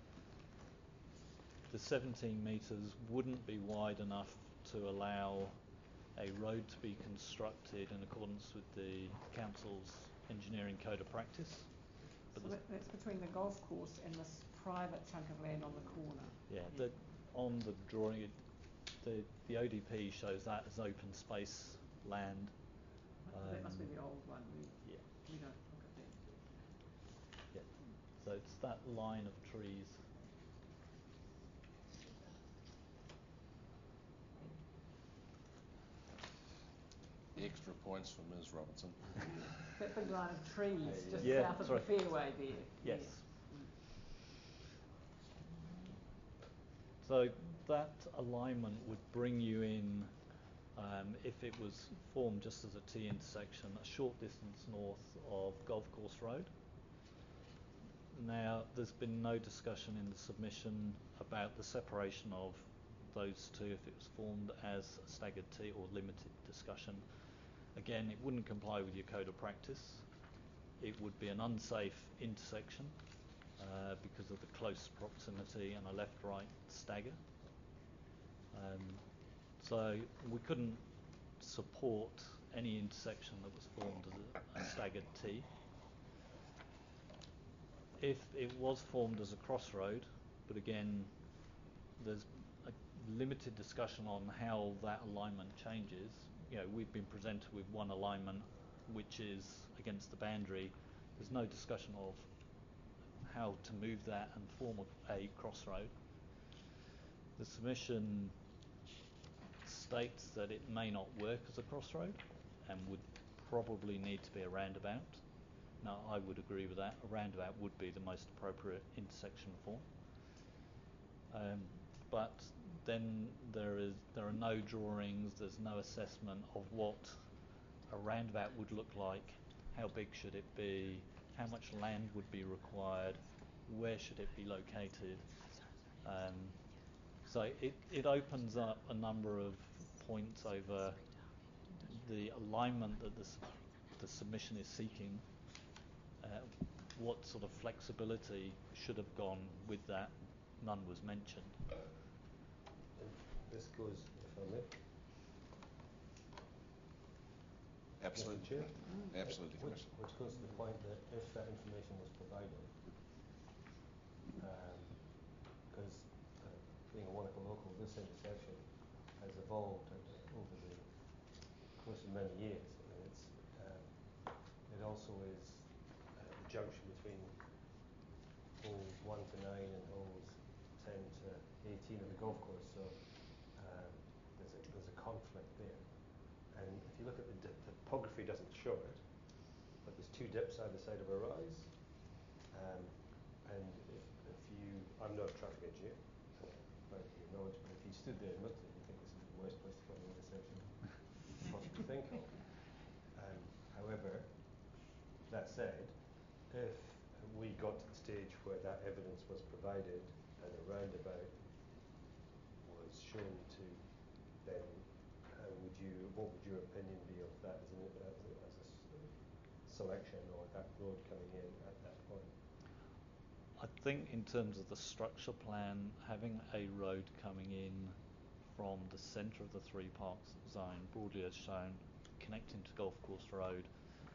Speaker 10: The seventeen metres wouldn't be wide enough to allow a road to be constructed in accordance with the Council's engineering code of practice. But
Speaker 4: So that, that's between the golf course and this private chunk of land on the corner.
Speaker 10: yeah, the, on the drawing, it, the the O D P shows that as open space land.
Speaker 4: That must be
Speaker 10: Um,
Speaker 4: the old one. We,
Speaker 10: Yeah,
Speaker 4: we don't look at that.
Speaker 10: yeah. So it's that line of trees.
Speaker 2: Extra points for Miz Robertson.
Speaker 4: That big line of trees just
Speaker 10: Yeah,
Speaker 4: south of
Speaker 10: sorry.
Speaker 4: the fairway there.
Speaker 10: Yes.
Speaker 4: Yeah. Mm.
Speaker 10: So that alignment would bring you in, um, if it was formed just as a T intersection, a short distance north of Golf Course Road. Now, there's been no discussion in the submission about the separation of those two if it was formed as a staggered T, or limited discussion. Again, it wouldn't comply with your code of practice. It would be an unsafe intersection uh, because of the close proximity and a left-right stagger. Um, so we couldn't support any intersection that was formed as a, a staggered T. If it was formed as a crossroad, but again, there's a limited discussion on how that alignment changes. You know, we've been presented with one alignment which is against the boundary. There's no discussion of how to move that and form a, a crossroad. The submission states that it may not work as a crossroad and would probably need to be a roundabout. Now, I would agree with that. A roundabout would be the most appropriate intersection form. Um, but then there is there are no drawings, there's no assessment of what a roundabout would look like, how big should it be, how much land would be required, where should it be located. Um, so it, it opens up a number of points over the alignment that the, the submission is seeking, uh, what sort of flexibility should have gone with that? None was mentioned.
Speaker 5: And this goes, if I may.
Speaker 2: Absolutely.
Speaker 5: Mister Chair?
Speaker 2: Absolutely,
Speaker 5: Which,
Speaker 2: Commissioner.
Speaker 5: which goes to the point that if that information was provided, because um, uh, being a Wanaka local, this intersection has evolved uh, over the course of many years, and it's um, it also is uh, the junction between holes one to nine and holes ten to eighteen of the golf course. So um, there's a there's a conflict there. And if you look at the, di- the topography doesn't show it, but there's two dips either side of a rise. Um, and if, if you, I'm not a traffic engineer, uh, about your knowledge, but if you stood there and looked at it, you think this is the worst place to put an intersection you could possibly think of. Um, however, that said, if we got to the stage where that evidence was provided and a roundabout was shown to, then how would you, what would your opinion be of that as, an, as, a, as a selection, or that road coming in at that point?
Speaker 10: I think in terms of the structure plan, having a road coming in from the centre of the three parks zone, broadly as shown, connecting to Golf Course Road,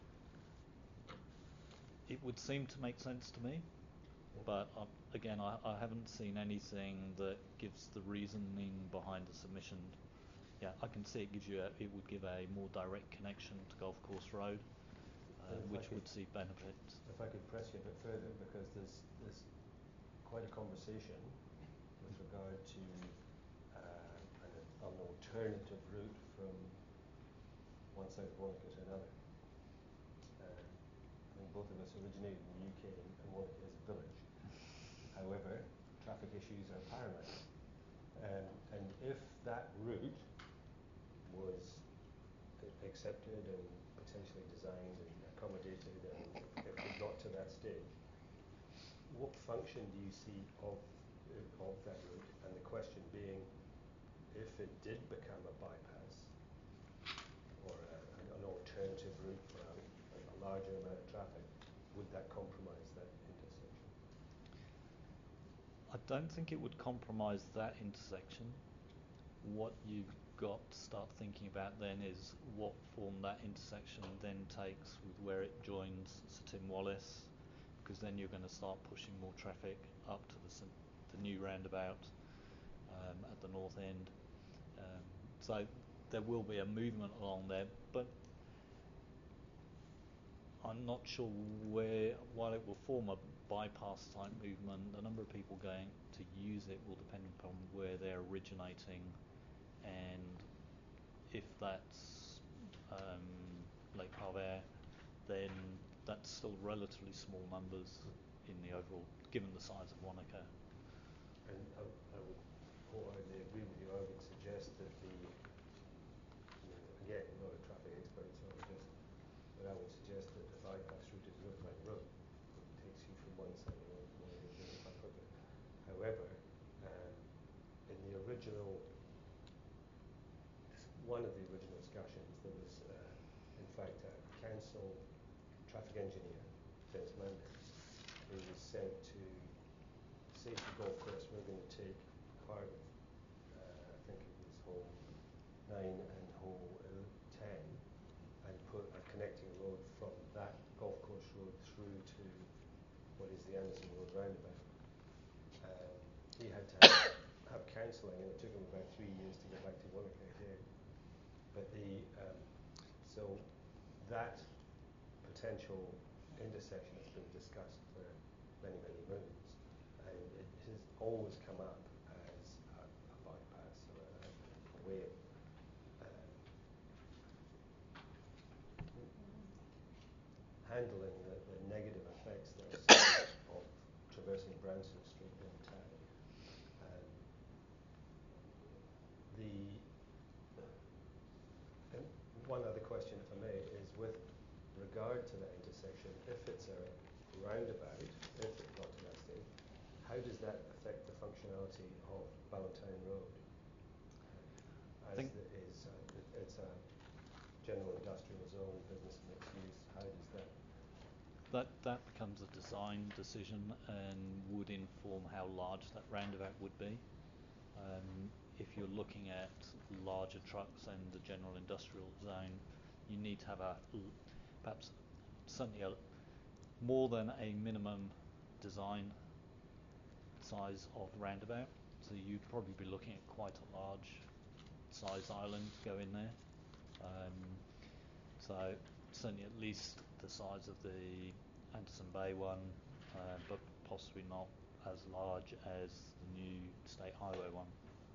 Speaker 10: it would seem to make sense to me. But uh, again, I, I haven't seen anything that gives the reasoning behind the submission. Yeah, I can see it gives you a, it would give a more direct connection to Golf Course Road, uh, which
Speaker 5: could,
Speaker 10: would see benefits.
Speaker 5: If I could press you a bit further, because there's there's quite a conversation with regard to uh, an, an alternative route from one side of Wanaka to another. Um, I think both of us originated in the U K, and, and Wanaka is a village. However, traffic issues are paramount. Um, and if that route was accepted and potentially designed and accommodated, and if, if we got to that stage, what function do you see of of that route? And the question being, if it did become a bypass or a, an alternative route for a, a larger amount of traffic, would that compromise that intersection?
Speaker 10: I don't think it would compromise that intersection. What you've got to start thinking about then is what form that intersection then takes with where it joins Sir Tim Wallis, because then you're going to start pushing more traffic up to the, the new roundabout um, at the north end. Um, so there will be a movement along there, but I'm not sure where, while it will form a bypass type movement, the number of people going to use it will depend upon where they're originating, and if that's um, Lake Parvere, then that's still relatively small numbers in the overall, given the size of Wanaka.
Speaker 5: And I, I would wholeheartedly agree with you. I would suggest that the, I mean, again, I'm not a traffic expert, so I would just, but I would suggest that the bypass route is Riverbank Road. It takes you from one side of Wanaka to quite quickly. However, um, in the original, one of the original discussions, there was, uh, in fact, a council traffic engineer, Vince Mandy, who was sent to say to the golf course, we're going to take part of, uh, I think it was hole nine and hole ten, and put a connecting road from that golf course road through to what is the Anderson Road roundabout. Um, he had to have, have counselling, and it took him about three years to get back to Wanaka again. But the um, so that potential intersection has been discussed for many, many moons, and it has always come up as a, a bypass or a, a way of um, handling the, the negative effects that are seen of traversing Brownswood Street in town. Um, the and one other question, if I may, is with regard to that intersection, if it's a roundabout, if it got to that stage, how does that affect the functionality of Ballantyne Road? Uh, as
Speaker 10: think
Speaker 5: the, is uh, it, it's a general industrial zone, business mixed use.
Speaker 10: that that becomes a design decision and would inform how large that roundabout would be. Um, if you're looking at larger trucks and the general industrial zone, you need to have a perhaps certainly a, more than a minimum design size of roundabout. So you'd probably be looking at quite a large size island to go in there. Um, so certainly at least the size of the Anderson Bay one, uh, but possibly not as large as the new State Highway one.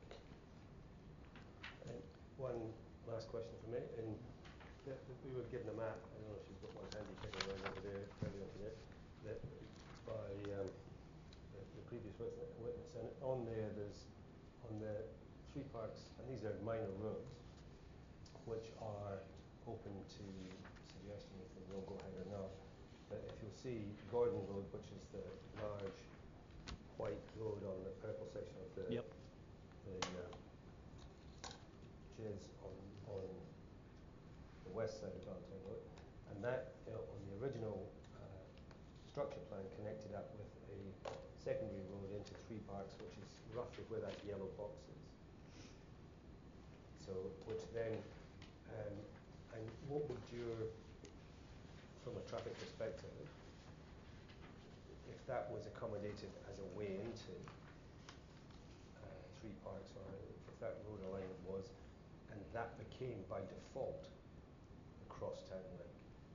Speaker 5: And one last question for me. And the, the, we were given a map. I don't know if she's got one handy kicking around over there earlier today. That by um, the, the previous witness, witness, and on there there's on the three parks, and these are minor roads, which are open to suggestion if they will go ahead or not. But if you'll see Gordon Road, which is the large white road on the purple section of the
Speaker 10: Yep.
Speaker 5: the uh, Jizz on on the west side of Valentine Road, and that you know, on the original uh, structure plan connected up with a secondary road into Three Parks, which is roughly where that yellow box is. So, which then, um, and what would your, from a traffic perspective, if that was accommodated as a way into uh, Three Parks, or if that road alignment was, and that became by default the Crosstown Link?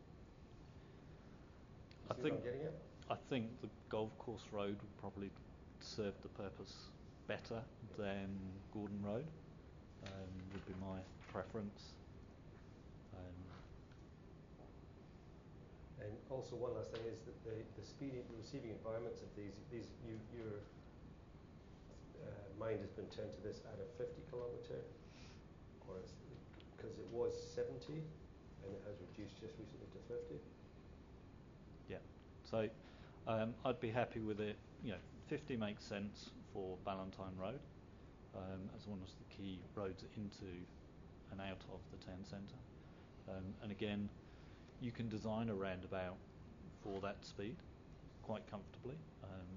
Speaker 10: I
Speaker 5: See
Speaker 10: think
Speaker 5: what I'm getting at?
Speaker 10: I think the golf course road would probably serve the purpose better than Gordon Road. Um, would be my preference. Um,
Speaker 5: And also one last thing is that the, the speeding, the receiving environments of these, these you, your uh, mind has been turned to this at a fifty kilometre, or because it was seventy and it has reduced just recently to fifty.
Speaker 10: yeah. So um, I'd be happy with it. You know, fifty makes sense for Ballantyne Road, um, as one of the key roads into and out of the town centre. Um, and again, you can design a roundabout for that speed quite comfortably. Um,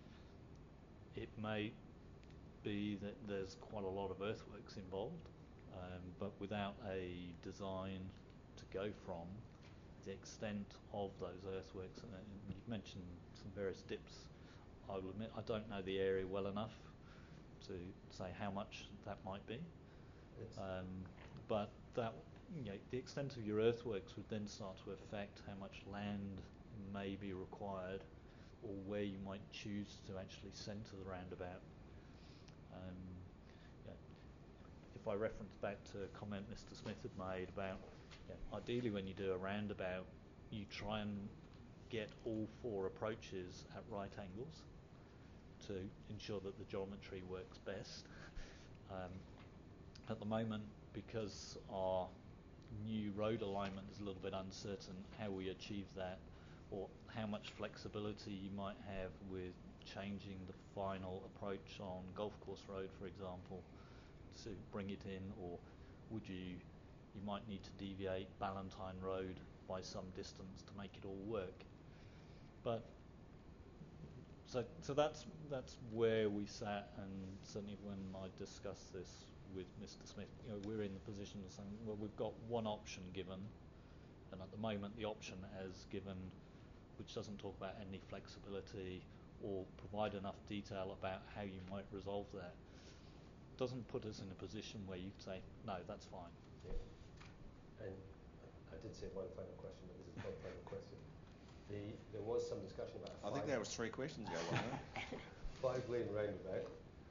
Speaker 10: it may be that there's quite a lot of earthworks involved, um, but without a design to go from, the extent of those earthworks, and you've mentioned some various dips. I will admit I don't know the area well enough to say how much that might be, um, but that you know, the extent of your earthworks would then start to affect how much land may be required, or where you might choose to actually centre the roundabout. Um, you know, if I reference back to a comment Mister Smith had made about, you know, ideally when you do a roundabout, you try and get all four approaches at right angles to ensure that the geometry works best. Um, at the moment, because our new road alignment is a little bit uncertain how we achieve that, or how much flexibility you might have with changing the final approach on Golf Course Road, for example, to bring it in, or would you you might need to deviate Ballantyne Road by some distance to make it all work. But so so that's that's where we sat, and certainly when I discussed this with Mister Smith, you know, we're in the position of saying, well, we've got one option given, and at the moment the option as given, which doesn't talk about any flexibility or provide enough detail about how you might resolve that, doesn't put us in a position where you can say, no, that's fine.
Speaker 5: Yeah. And I did say one final question, but this is one final question. The, there was some discussion about a
Speaker 2: I think that was three questions ago, wasn't it?
Speaker 5: five-lane roundabout.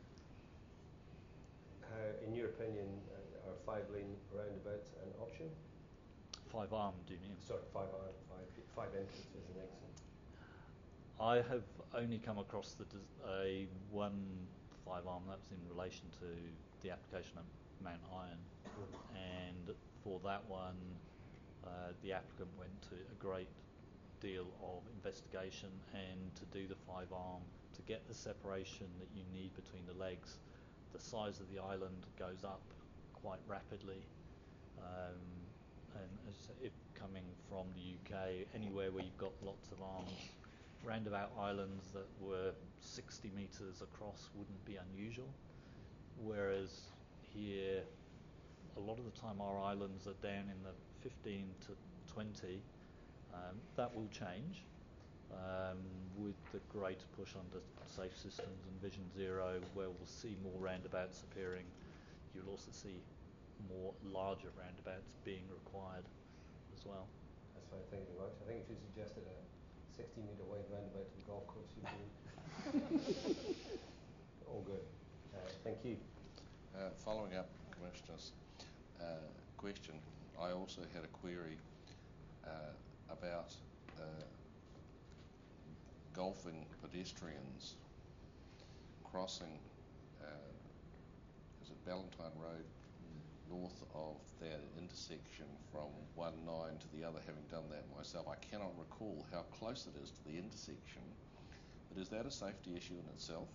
Speaker 5: How, in your opinion, uh, are five-lane roundabouts an option?
Speaker 10: Five arm, do you mean?
Speaker 5: Sorry, five arm, five five entrances and exit.
Speaker 10: I have only come across the des- a one five arm that was in relation to the application of Mount Iron, and for that one, uh, the applicant went to a great deal of investigation and to do the five arm to get the separation that you need between the legs. The size of the island goes up quite rapidly, um, and as I say, if coming from the U K, anywhere where you've got lots of arms, roundabout islands that were sixty metres across wouldn't be unusual. Whereas here, a lot of the time our islands are down in the fifteen to twenty. Um, that will change um, with the greater push onto safe systems and Vision Zero, where we'll see more roundabouts appearing. You'll also see more larger roundabouts being required as well.
Speaker 5: That's fine, thank you very much. I think if you suggested a sixty metre wide roundabout to the golf course, you'd be all good. Uh, thank you.
Speaker 2: Uh, following up Commissioner's uh, question, I also had a query uh, about uh, golfing pedestrians crossing, uh, is it Ballantyne Road, north of that intersection from one nine to the other, having done that myself. I cannot recall how close it is to the intersection, but is that a safety issue in itself?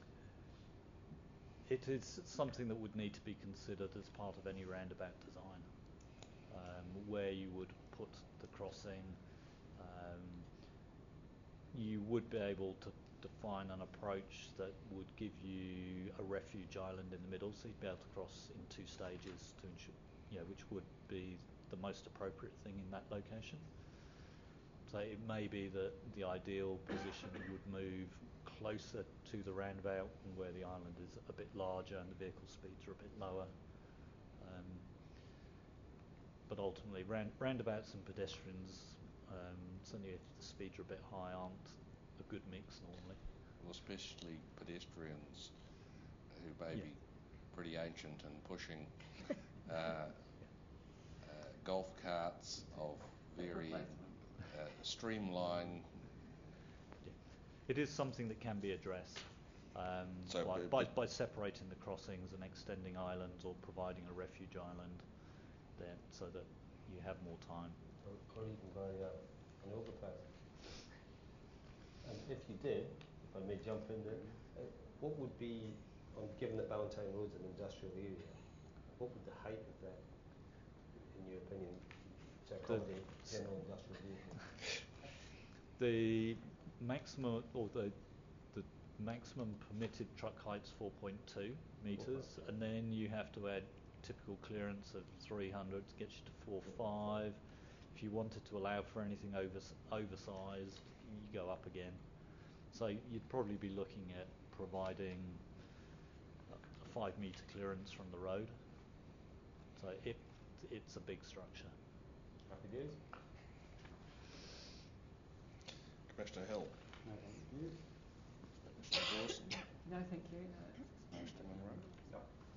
Speaker 10: It is something that would need to be considered as part of any roundabout design, um, where you would put the crossing. Um, you would be able to define an approach that would give you a refuge island in the middle, so you'd be able to cross in two stages to ensure, you know, which would be the most appropriate thing in that location. So it may be that the ideal position would move closer to the roundabout, and where the island is a bit larger and the vehicle speeds are a bit lower. Um, but ultimately, round, roundabouts and pedestrians, um, certainly if the speeds are a bit high, aren't a good mix normally.
Speaker 2: Well, especially pedestrians who may
Speaker 10: yeah.
Speaker 2: be pretty ancient and pushing uh, uh, golf carts of very uh, streamlined.
Speaker 10: Yeah. It is something that can be addressed um,
Speaker 2: so
Speaker 10: by,
Speaker 2: it,
Speaker 10: by,
Speaker 2: it,
Speaker 10: by separating the crossings and extending islands, or providing a refuge island there so that you have more time.
Speaker 5: Or, or even by uh, an overpass. And if you did, if I may jump in there, uh, what would be, um, given that Ballantyne Road's an industrial area, what would the height of that, in your opinion, to accommodate the general industrial vehicles?
Speaker 10: The maximum, or the the maximum permitted truck height's four point two metres, and then you have to add typical clearance of three hundred to get you to four point five. If you wanted to allow for anything over, oversized, you go up again. So you'd probably be looking at providing a five metre clearance from the road. So it it's a big structure.
Speaker 5: Happy days.
Speaker 2: Commissioner Hill.
Speaker 8: No, thank you.
Speaker 2: Commissioner Dawson.
Speaker 4: No, thank you. No.
Speaker 2: Commissioner Monroe.
Speaker 1: No.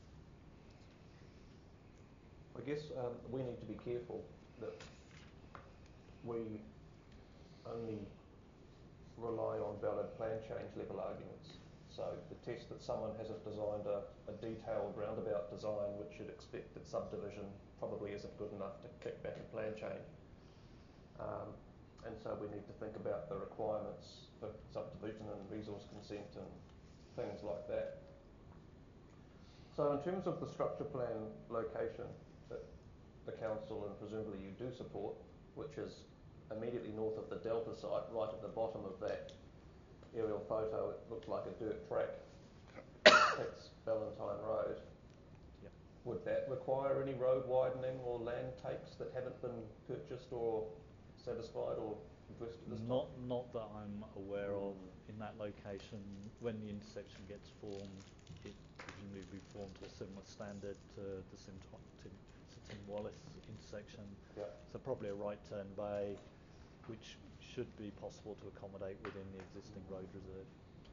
Speaker 1: I guess um, we need to be careful that we only rely on valid plan change level arguments. So the test that someone hasn't designed a, a detailed roundabout design which should expect that subdivision probably isn't good enough to kick back a plan change. Um, and so we need to think about the requirements for subdivision and resource consent and things like that. So in terms of the structure plan location that the council and presumably you do support, which is immediately north of the Delta site, right at the bottom of that aerial photo, it looks like a dirt track. It's Ballantyne Road.
Speaker 10: Yep.
Speaker 1: Would that require any road widening or land takes that haven't been purchased or satisfied or addressed at this
Speaker 10: Not,
Speaker 1: time?
Speaker 10: not that I'm aware of in that location. When the intersection gets formed, it presumably will be formed to a similar standard to the Sim, Tim, Tim Wallace intersection.
Speaker 1: Yep.
Speaker 10: So probably a right turn bay, which should be possible to accommodate within the existing road reserve.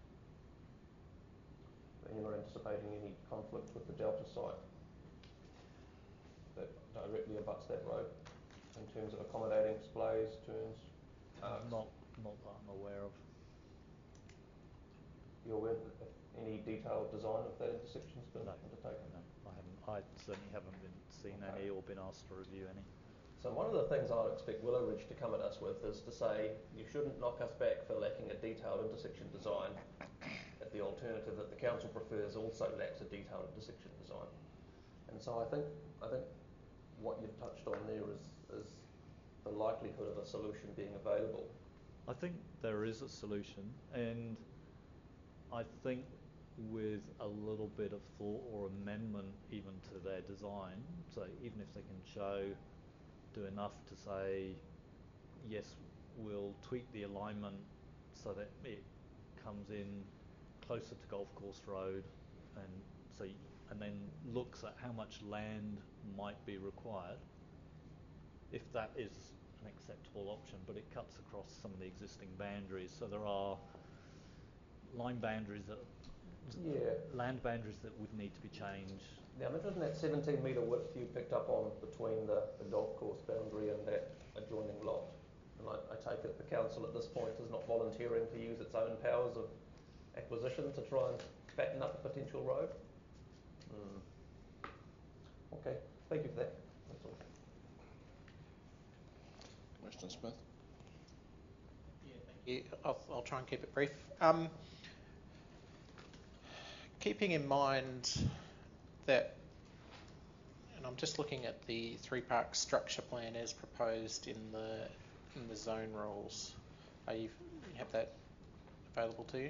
Speaker 1: And you're not anticipating any conflict with the Delta site that directly abuts that road in terms of accommodating splays, turns, arcs?
Speaker 10: Not, not that I'm aware of.
Speaker 1: You're aware that any detailed design of that intersection's been
Speaker 10: No.
Speaker 1: undertaken?
Speaker 10: No, I haven't. I certainly haven't been seen
Speaker 1: Okay.
Speaker 10: any or been asked to review any.
Speaker 1: So one of the things I'd expect Willow Ridge to come at us with is to say you shouldn't knock us back for lacking a detailed intersection design if the alternative that the council prefers also lacks a detailed intersection design. And so I think I think what you've touched on there is, is the likelihood of a solution being available?
Speaker 10: I think there is a solution, and I think with a little bit of thought or amendment even to their design, so even if they can show, do enough to say, yes, we'll tweak the alignment so that it comes in closer to Golf Course Road, and so and then looks at how much land might be required, if that is an acceptable option, but it cuts across some of the existing boundaries. So there are line boundaries that
Speaker 1: Yeah.
Speaker 10: land boundaries that would need to be changed.
Speaker 1: Now, I'm interested in that seventeen metre width you picked up on between the, the golf course boundary and that adjoining lot. And I, I take it the council at this point is not volunteering to use its own powers of acquisition to try and fatten up a potential road? Mm. Okay, thank you for that. That's all.
Speaker 2: Commissioner Smith?
Speaker 7: Yeah, thank you. I'll, I'll try and keep it brief. Um, keeping in mind that, and I'm just looking at the three park structure plan as proposed in the in the zone rules. Are you, you have that available to you?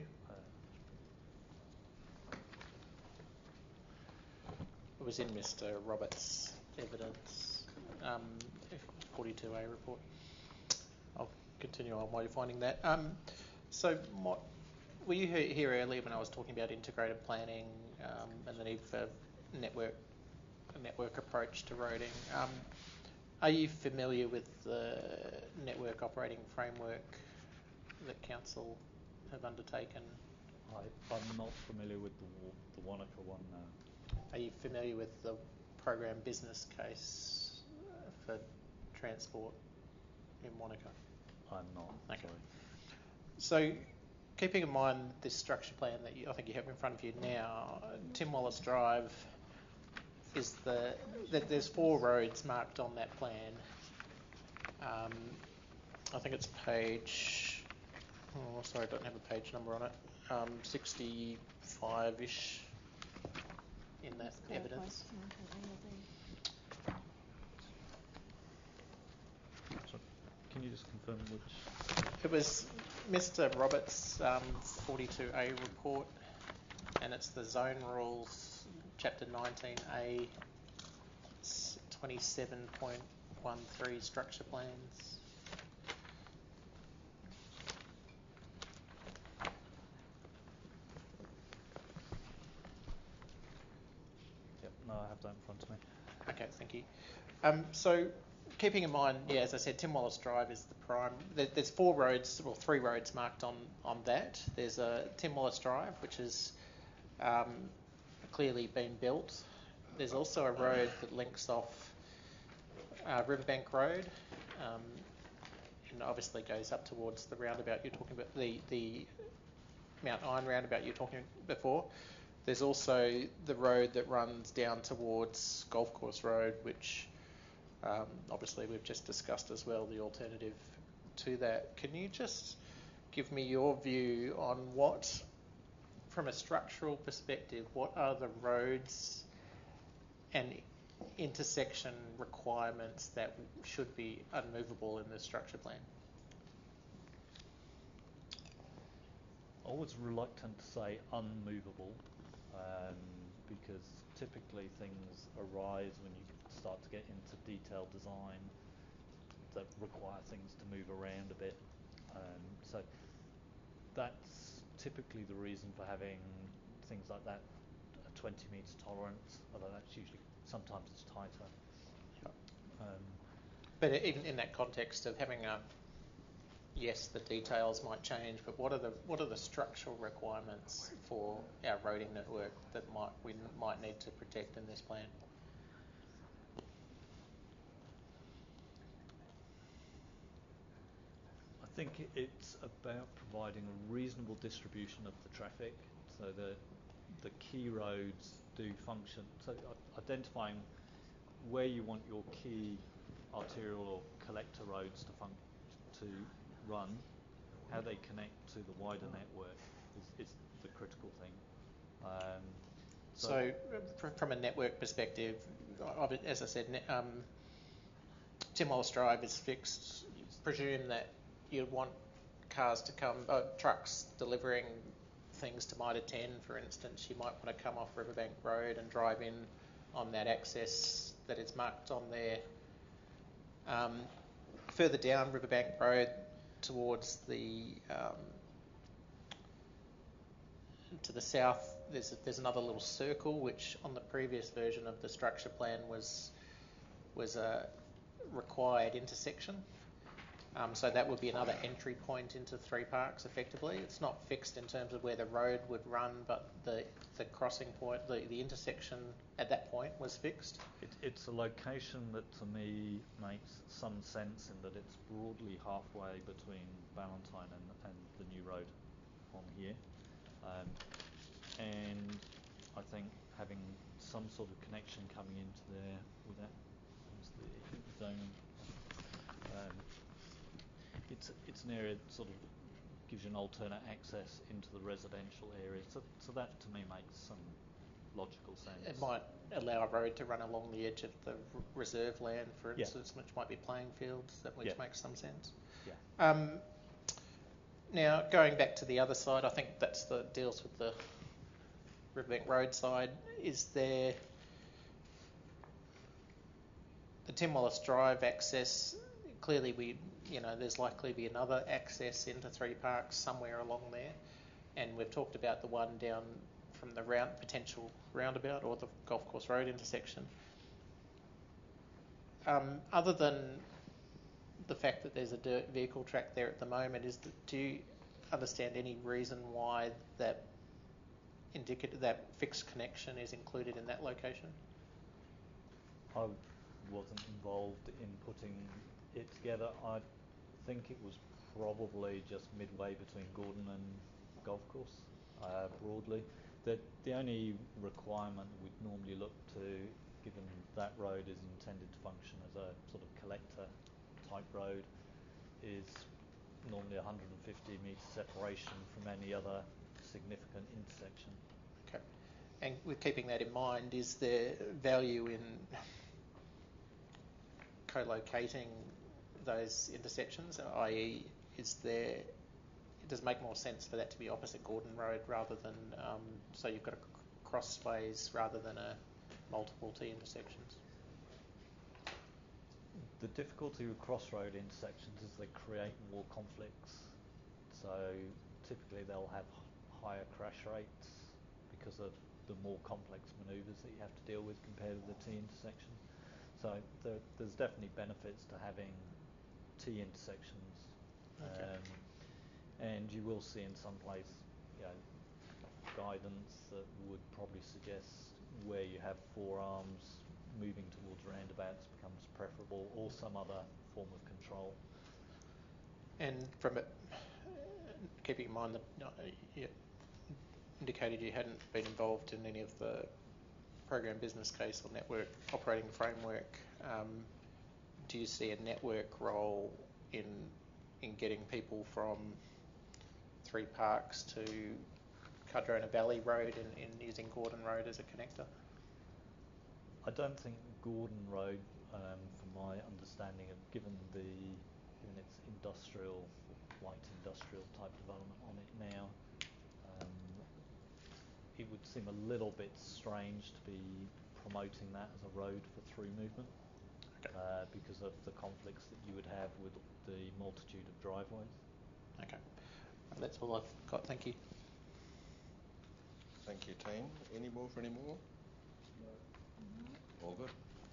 Speaker 7: It was in Mister Roberts' evidence, um, forty-two A report. I'll continue on while you're finding that. Um, so, what, were you here earlier when I was talking about integrated planning um, and the need for network a network approach to roading? Um, are you familiar with the network operating framework that council have undertaken?
Speaker 10: I, I'm not familiar with the the Wanaka one. No.
Speaker 7: Are you familiar with the program business case for transport in Wanaka?
Speaker 10: I'm not.
Speaker 7: Okay.
Speaker 10: Sorry.
Speaker 7: So, keeping in mind this structure plan that you, I think you have in front of you now, Tim Wallace Drive is the, the there's four roads marked on that plan. Um, I think it's page. Oh, sorry, I don't have a page number on it. Um, sixty-five-ish. In that evidence.
Speaker 10: So, can you just confirm which?
Speaker 7: It was Mister Roberts' um, forty-two A report, and it's the zone rules, chapter nineteen A, twenty-seven point one three structure plans.
Speaker 10: No, I have that in front of me.
Speaker 7: Okay, thank you. Um, so, keeping in mind, yeah, as I said, Tim Wallace Drive is the prime. There, there's four roads, well, three roads marked on, on that. There's a Tim Wallace Drive, which has um, clearly been built. There's also a road that links off uh, Riverbank Road, um, and obviously goes up towards the roundabout you're talking about, the the Mount Iron roundabout you were talking before. There's also the road that runs down towards Golf Course Road, which um, obviously we've just discussed as well, the alternative to that. Can you just give me your view on what, from a structural perspective, what are the roads and intersection requirements that should be unmovable in the structure plan?
Speaker 10: I was reluctant to say unmovable. Um, because typically things arise when you start to get into detailed design that require things to move around a bit. Um, so that's typically the reason for having things like that, a twenty metre tolerance, although that's usually, sometimes it's tighter.
Speaker 7: Yep.
Speaker 10: Um,
Speaker 7: but even in that context of having a, yes, the details might change, but what are the what are the structural requirements for our roading network that might we might need to protect in this plan?
Speaker 10: I think it's about providing a reasonable distribution of the traffic, so that the key roads do function. So identifying where you want your key arterial or collector roads to function to run, how they connect to the wider network is, is the critical thing. Um, so,
Speaker 7: so, from a network perspective, as I said, um, Tim Wallace Drive is fixed, you presume that you'd want cars to come, uh, trucks delivering things to Mitre ten, for instance. You might want to come off Riverbank Road and drive in on that access that is marked on there. Um, further down Riverbank Road towards the um, to the south, there's a, there's another little circle which on the previous version of the structure plan was was a required intersection. Um, so that would be another entry point into Three Parks effectively. It's not fixed in terms of where the road would run, but the the crossing point, the, the intersection at that point was fixed.
Speaker 10: It, it's a location that to me makes some sense in that it's broadly halfway between Ballantyne and, and the new road on here. Um, and I think having some sort of connection coming into there with that, the zoning, um, it's it's an area that sort of gives you an alternate access into the residential area. So, so that to me makes some logical sense.
Speaker 7: It might allow a road to run along the edge of the r- reserve land, for instance, yeah. which might be playing fields, that which yeah. makes some sense.
Speaker 10: Yeah.
Speaker 7: Um, now, going back to the other side, I think that's the deals with the Riverbank Road side. Is there the Tim Wallace Drive access? Clearly, we, you know, there's likely to be another access into Three Parks somewhere along there, and we've talked about the one down from the round potential roundabout or the Golf Course Road intersection. Um, other than the fact that there's a dirt vehicle track there at the moment, is that, do you understand any reason why that indicative that fixed connection is included in that location?
Speaker 10: I wasn't involved in putting it together. I think it was probably just midway between Gordon and Golf Course, uh, broadly. The, the only requirement we'd normally look to, given that road is intended to function as a sort of collector type road, is normally one hundred fifty metre separation from any other significant intersection.
Speaker 7: Okay. And with keeping that in mind, is there value in co-locating those intersections, that is, is there, does it make more sense for that to be opposite Gordon Road rather than, um, so you've got a crossways rather than a multiple T intersections?
Speaker 10: The difficulty with crossroad intersections is they create more conflicts. So typically they'll have higher crash rates because of the more complex manoeuvres that you have to deal with compared with the T intersection. So there, there's definitely benefits to having T intersections.
Speaker 7: Okay.
Speaker 10: Um, and you will see in some place, you know, guidance that would probably suggest where you have four arms moving towards roundabouts becomes preferable, or some other form of control.
Speaker 7: And from it, keeping in mind that uh, you indicated you hadn't been involved in any of the program business case or network operating framework, um, do you see a network role in in getting people from Three Parks to Cardrona Valley Road and, and using Gordon Road as a connector?
Speaker 10: I don't think Gordon Road, um, from my understanding of given the given its industrial, light industrial type development on it now, um, it would seem a little bit strange to be promoting that as a road for through movement.
Speaker 7: Okay.
Speaker 10: Uh, because of the conflicts that you would have with the multitude of driveways.
Speaker 7: Okay, that's all I've got. Thank you.
Speaker 2: Thank you, team. Any more for any more?
Speaker 4: No. Mm-hmm.
Speaker 2: All good.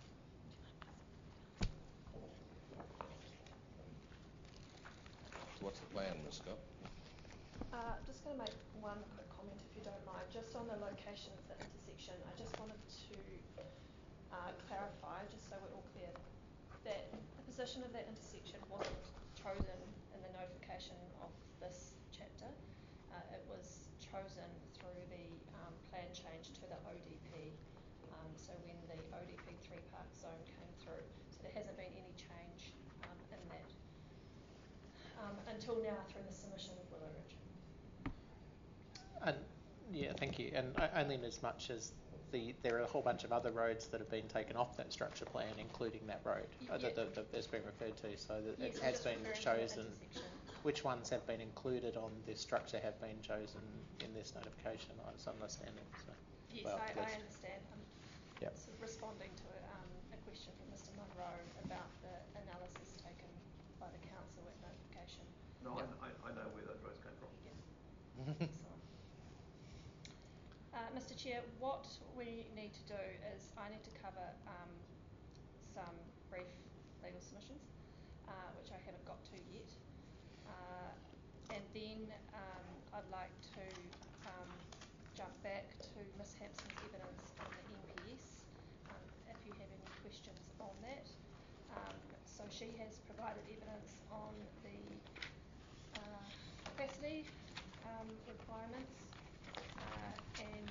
Speaker 2: So what's the plan, Miz Scott?
Speaker 6: Uh, I'm just going to make one quick comment, if you don't mind, just on the location of the intersection. I just wanted to uh, clarify, just so we're all clear, that the position of that intersection wasn't chosen in the notification of this chapter. Uh, it was chosen through the um, plan change to the O D P. Um, so when the O D P three park zone came through, so there hasn't been any change um, in that um, until now through the submission of Willow Ridge.
Speaker 7: And yeah, thank you. And only in as much as the there are a whole bunch of other roads that have been taken off that structure plan, including that road uh, that, that, that has been referred to. So that
Speaker 6: Yes,
Speaker 7: it
Speaker 6: I'm
Speaker 7: has
Speaker 6: just
Speaker 7: been
Speaker 6: referring to
Speaker 7: chosen.
Speaker 6: that intersection.
Speaker 7: Which ones have been included on this structure have been chosen in this notification, I was understanding. So,
Speaker 6: Yes,
Speaker 7: well,
Speaker 6: I, I
Speaker 7: please.
Speaker 6: understand. I'm
Speaker 7: Yep.
Speaker 6: sort of responding to um, a question from Mister Munro about the analysis taken by the council at notification.
Speaker 1: No,
Speaker 7: Yep.
Speaker 1: I, I know where those roads came from.
Speaker 6: Yeah. Excellent. Uh, Mister Chair, what we need to do is I need to cover um, some brief legal submissions, uh, which I haven't got to yet. Uh, and then um, I'd like to um, jump back to Miz Hampson's evidence on the M P S, um, if you have any questions on that. Um, so she has provided evidence on the uh, capacity um, requirements uh, and,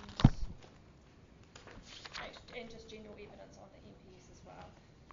Speaker 6: and just general evidence on the M P S as well.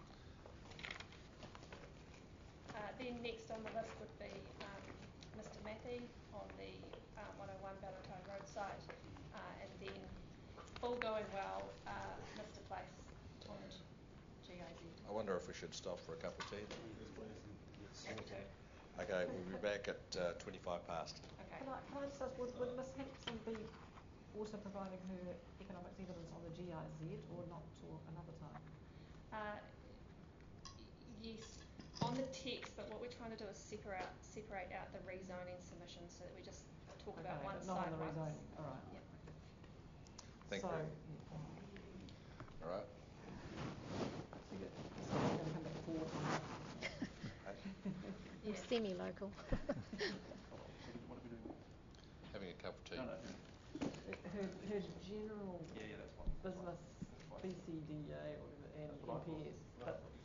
Speaker 6: Uh, then next on the list would be um, Mister Matthey on the um, one oh one Valentine Road site, uh, and then all going well, uh, Mister Place on G I Z.
Speaker 2: I wonder if we should stop for a cup of tea.
Speaker 6: Happy to.
Speaker 2: Okay, we'll be back at uh, twenty-five past.
Speaker 6: Okay.
Speaker 4: Can I, can I just ask, would, would Miz Hampson be also providing her economics evidence on the G I Z or not till another time?
Speaker 6: Uh, yes, on the text, but what we're trying to do is separate separate out the rezoning submissions so that we just talk
Speaker 4: Okay,
Speaker 6: about one
Speaker 4: but not
Speaker 6: site
Speaker 4: on the
Speaker 6: once.
Speaker 4: rezoning. All right.
Speaker 6: Yep.
Speaker 2: Thank
Speaker 4: so,
Speaker 2: you.
Speaker 4: Yeah.
Speaker 2: All right.
Speaker 4: So you're going to come back forward.
Speaker 9: Or
Speaker 6: Yeah.
Speaker 9: semi-local.
Speaker 1: What are we doing?
Speaker 2: Having a cup of tea.
Speaker 1: No, no.
Speaker 4: her, her general
Speaker 1: Yeah, yeah, that's fine.
Speaker 4: business
Speaker 1: That's fine.
Speaker 4: B C D A or whatever and
Speaker 1: That's what I
Speaker 4: M P S,
Speaker 1: thought.
Speaker 4: but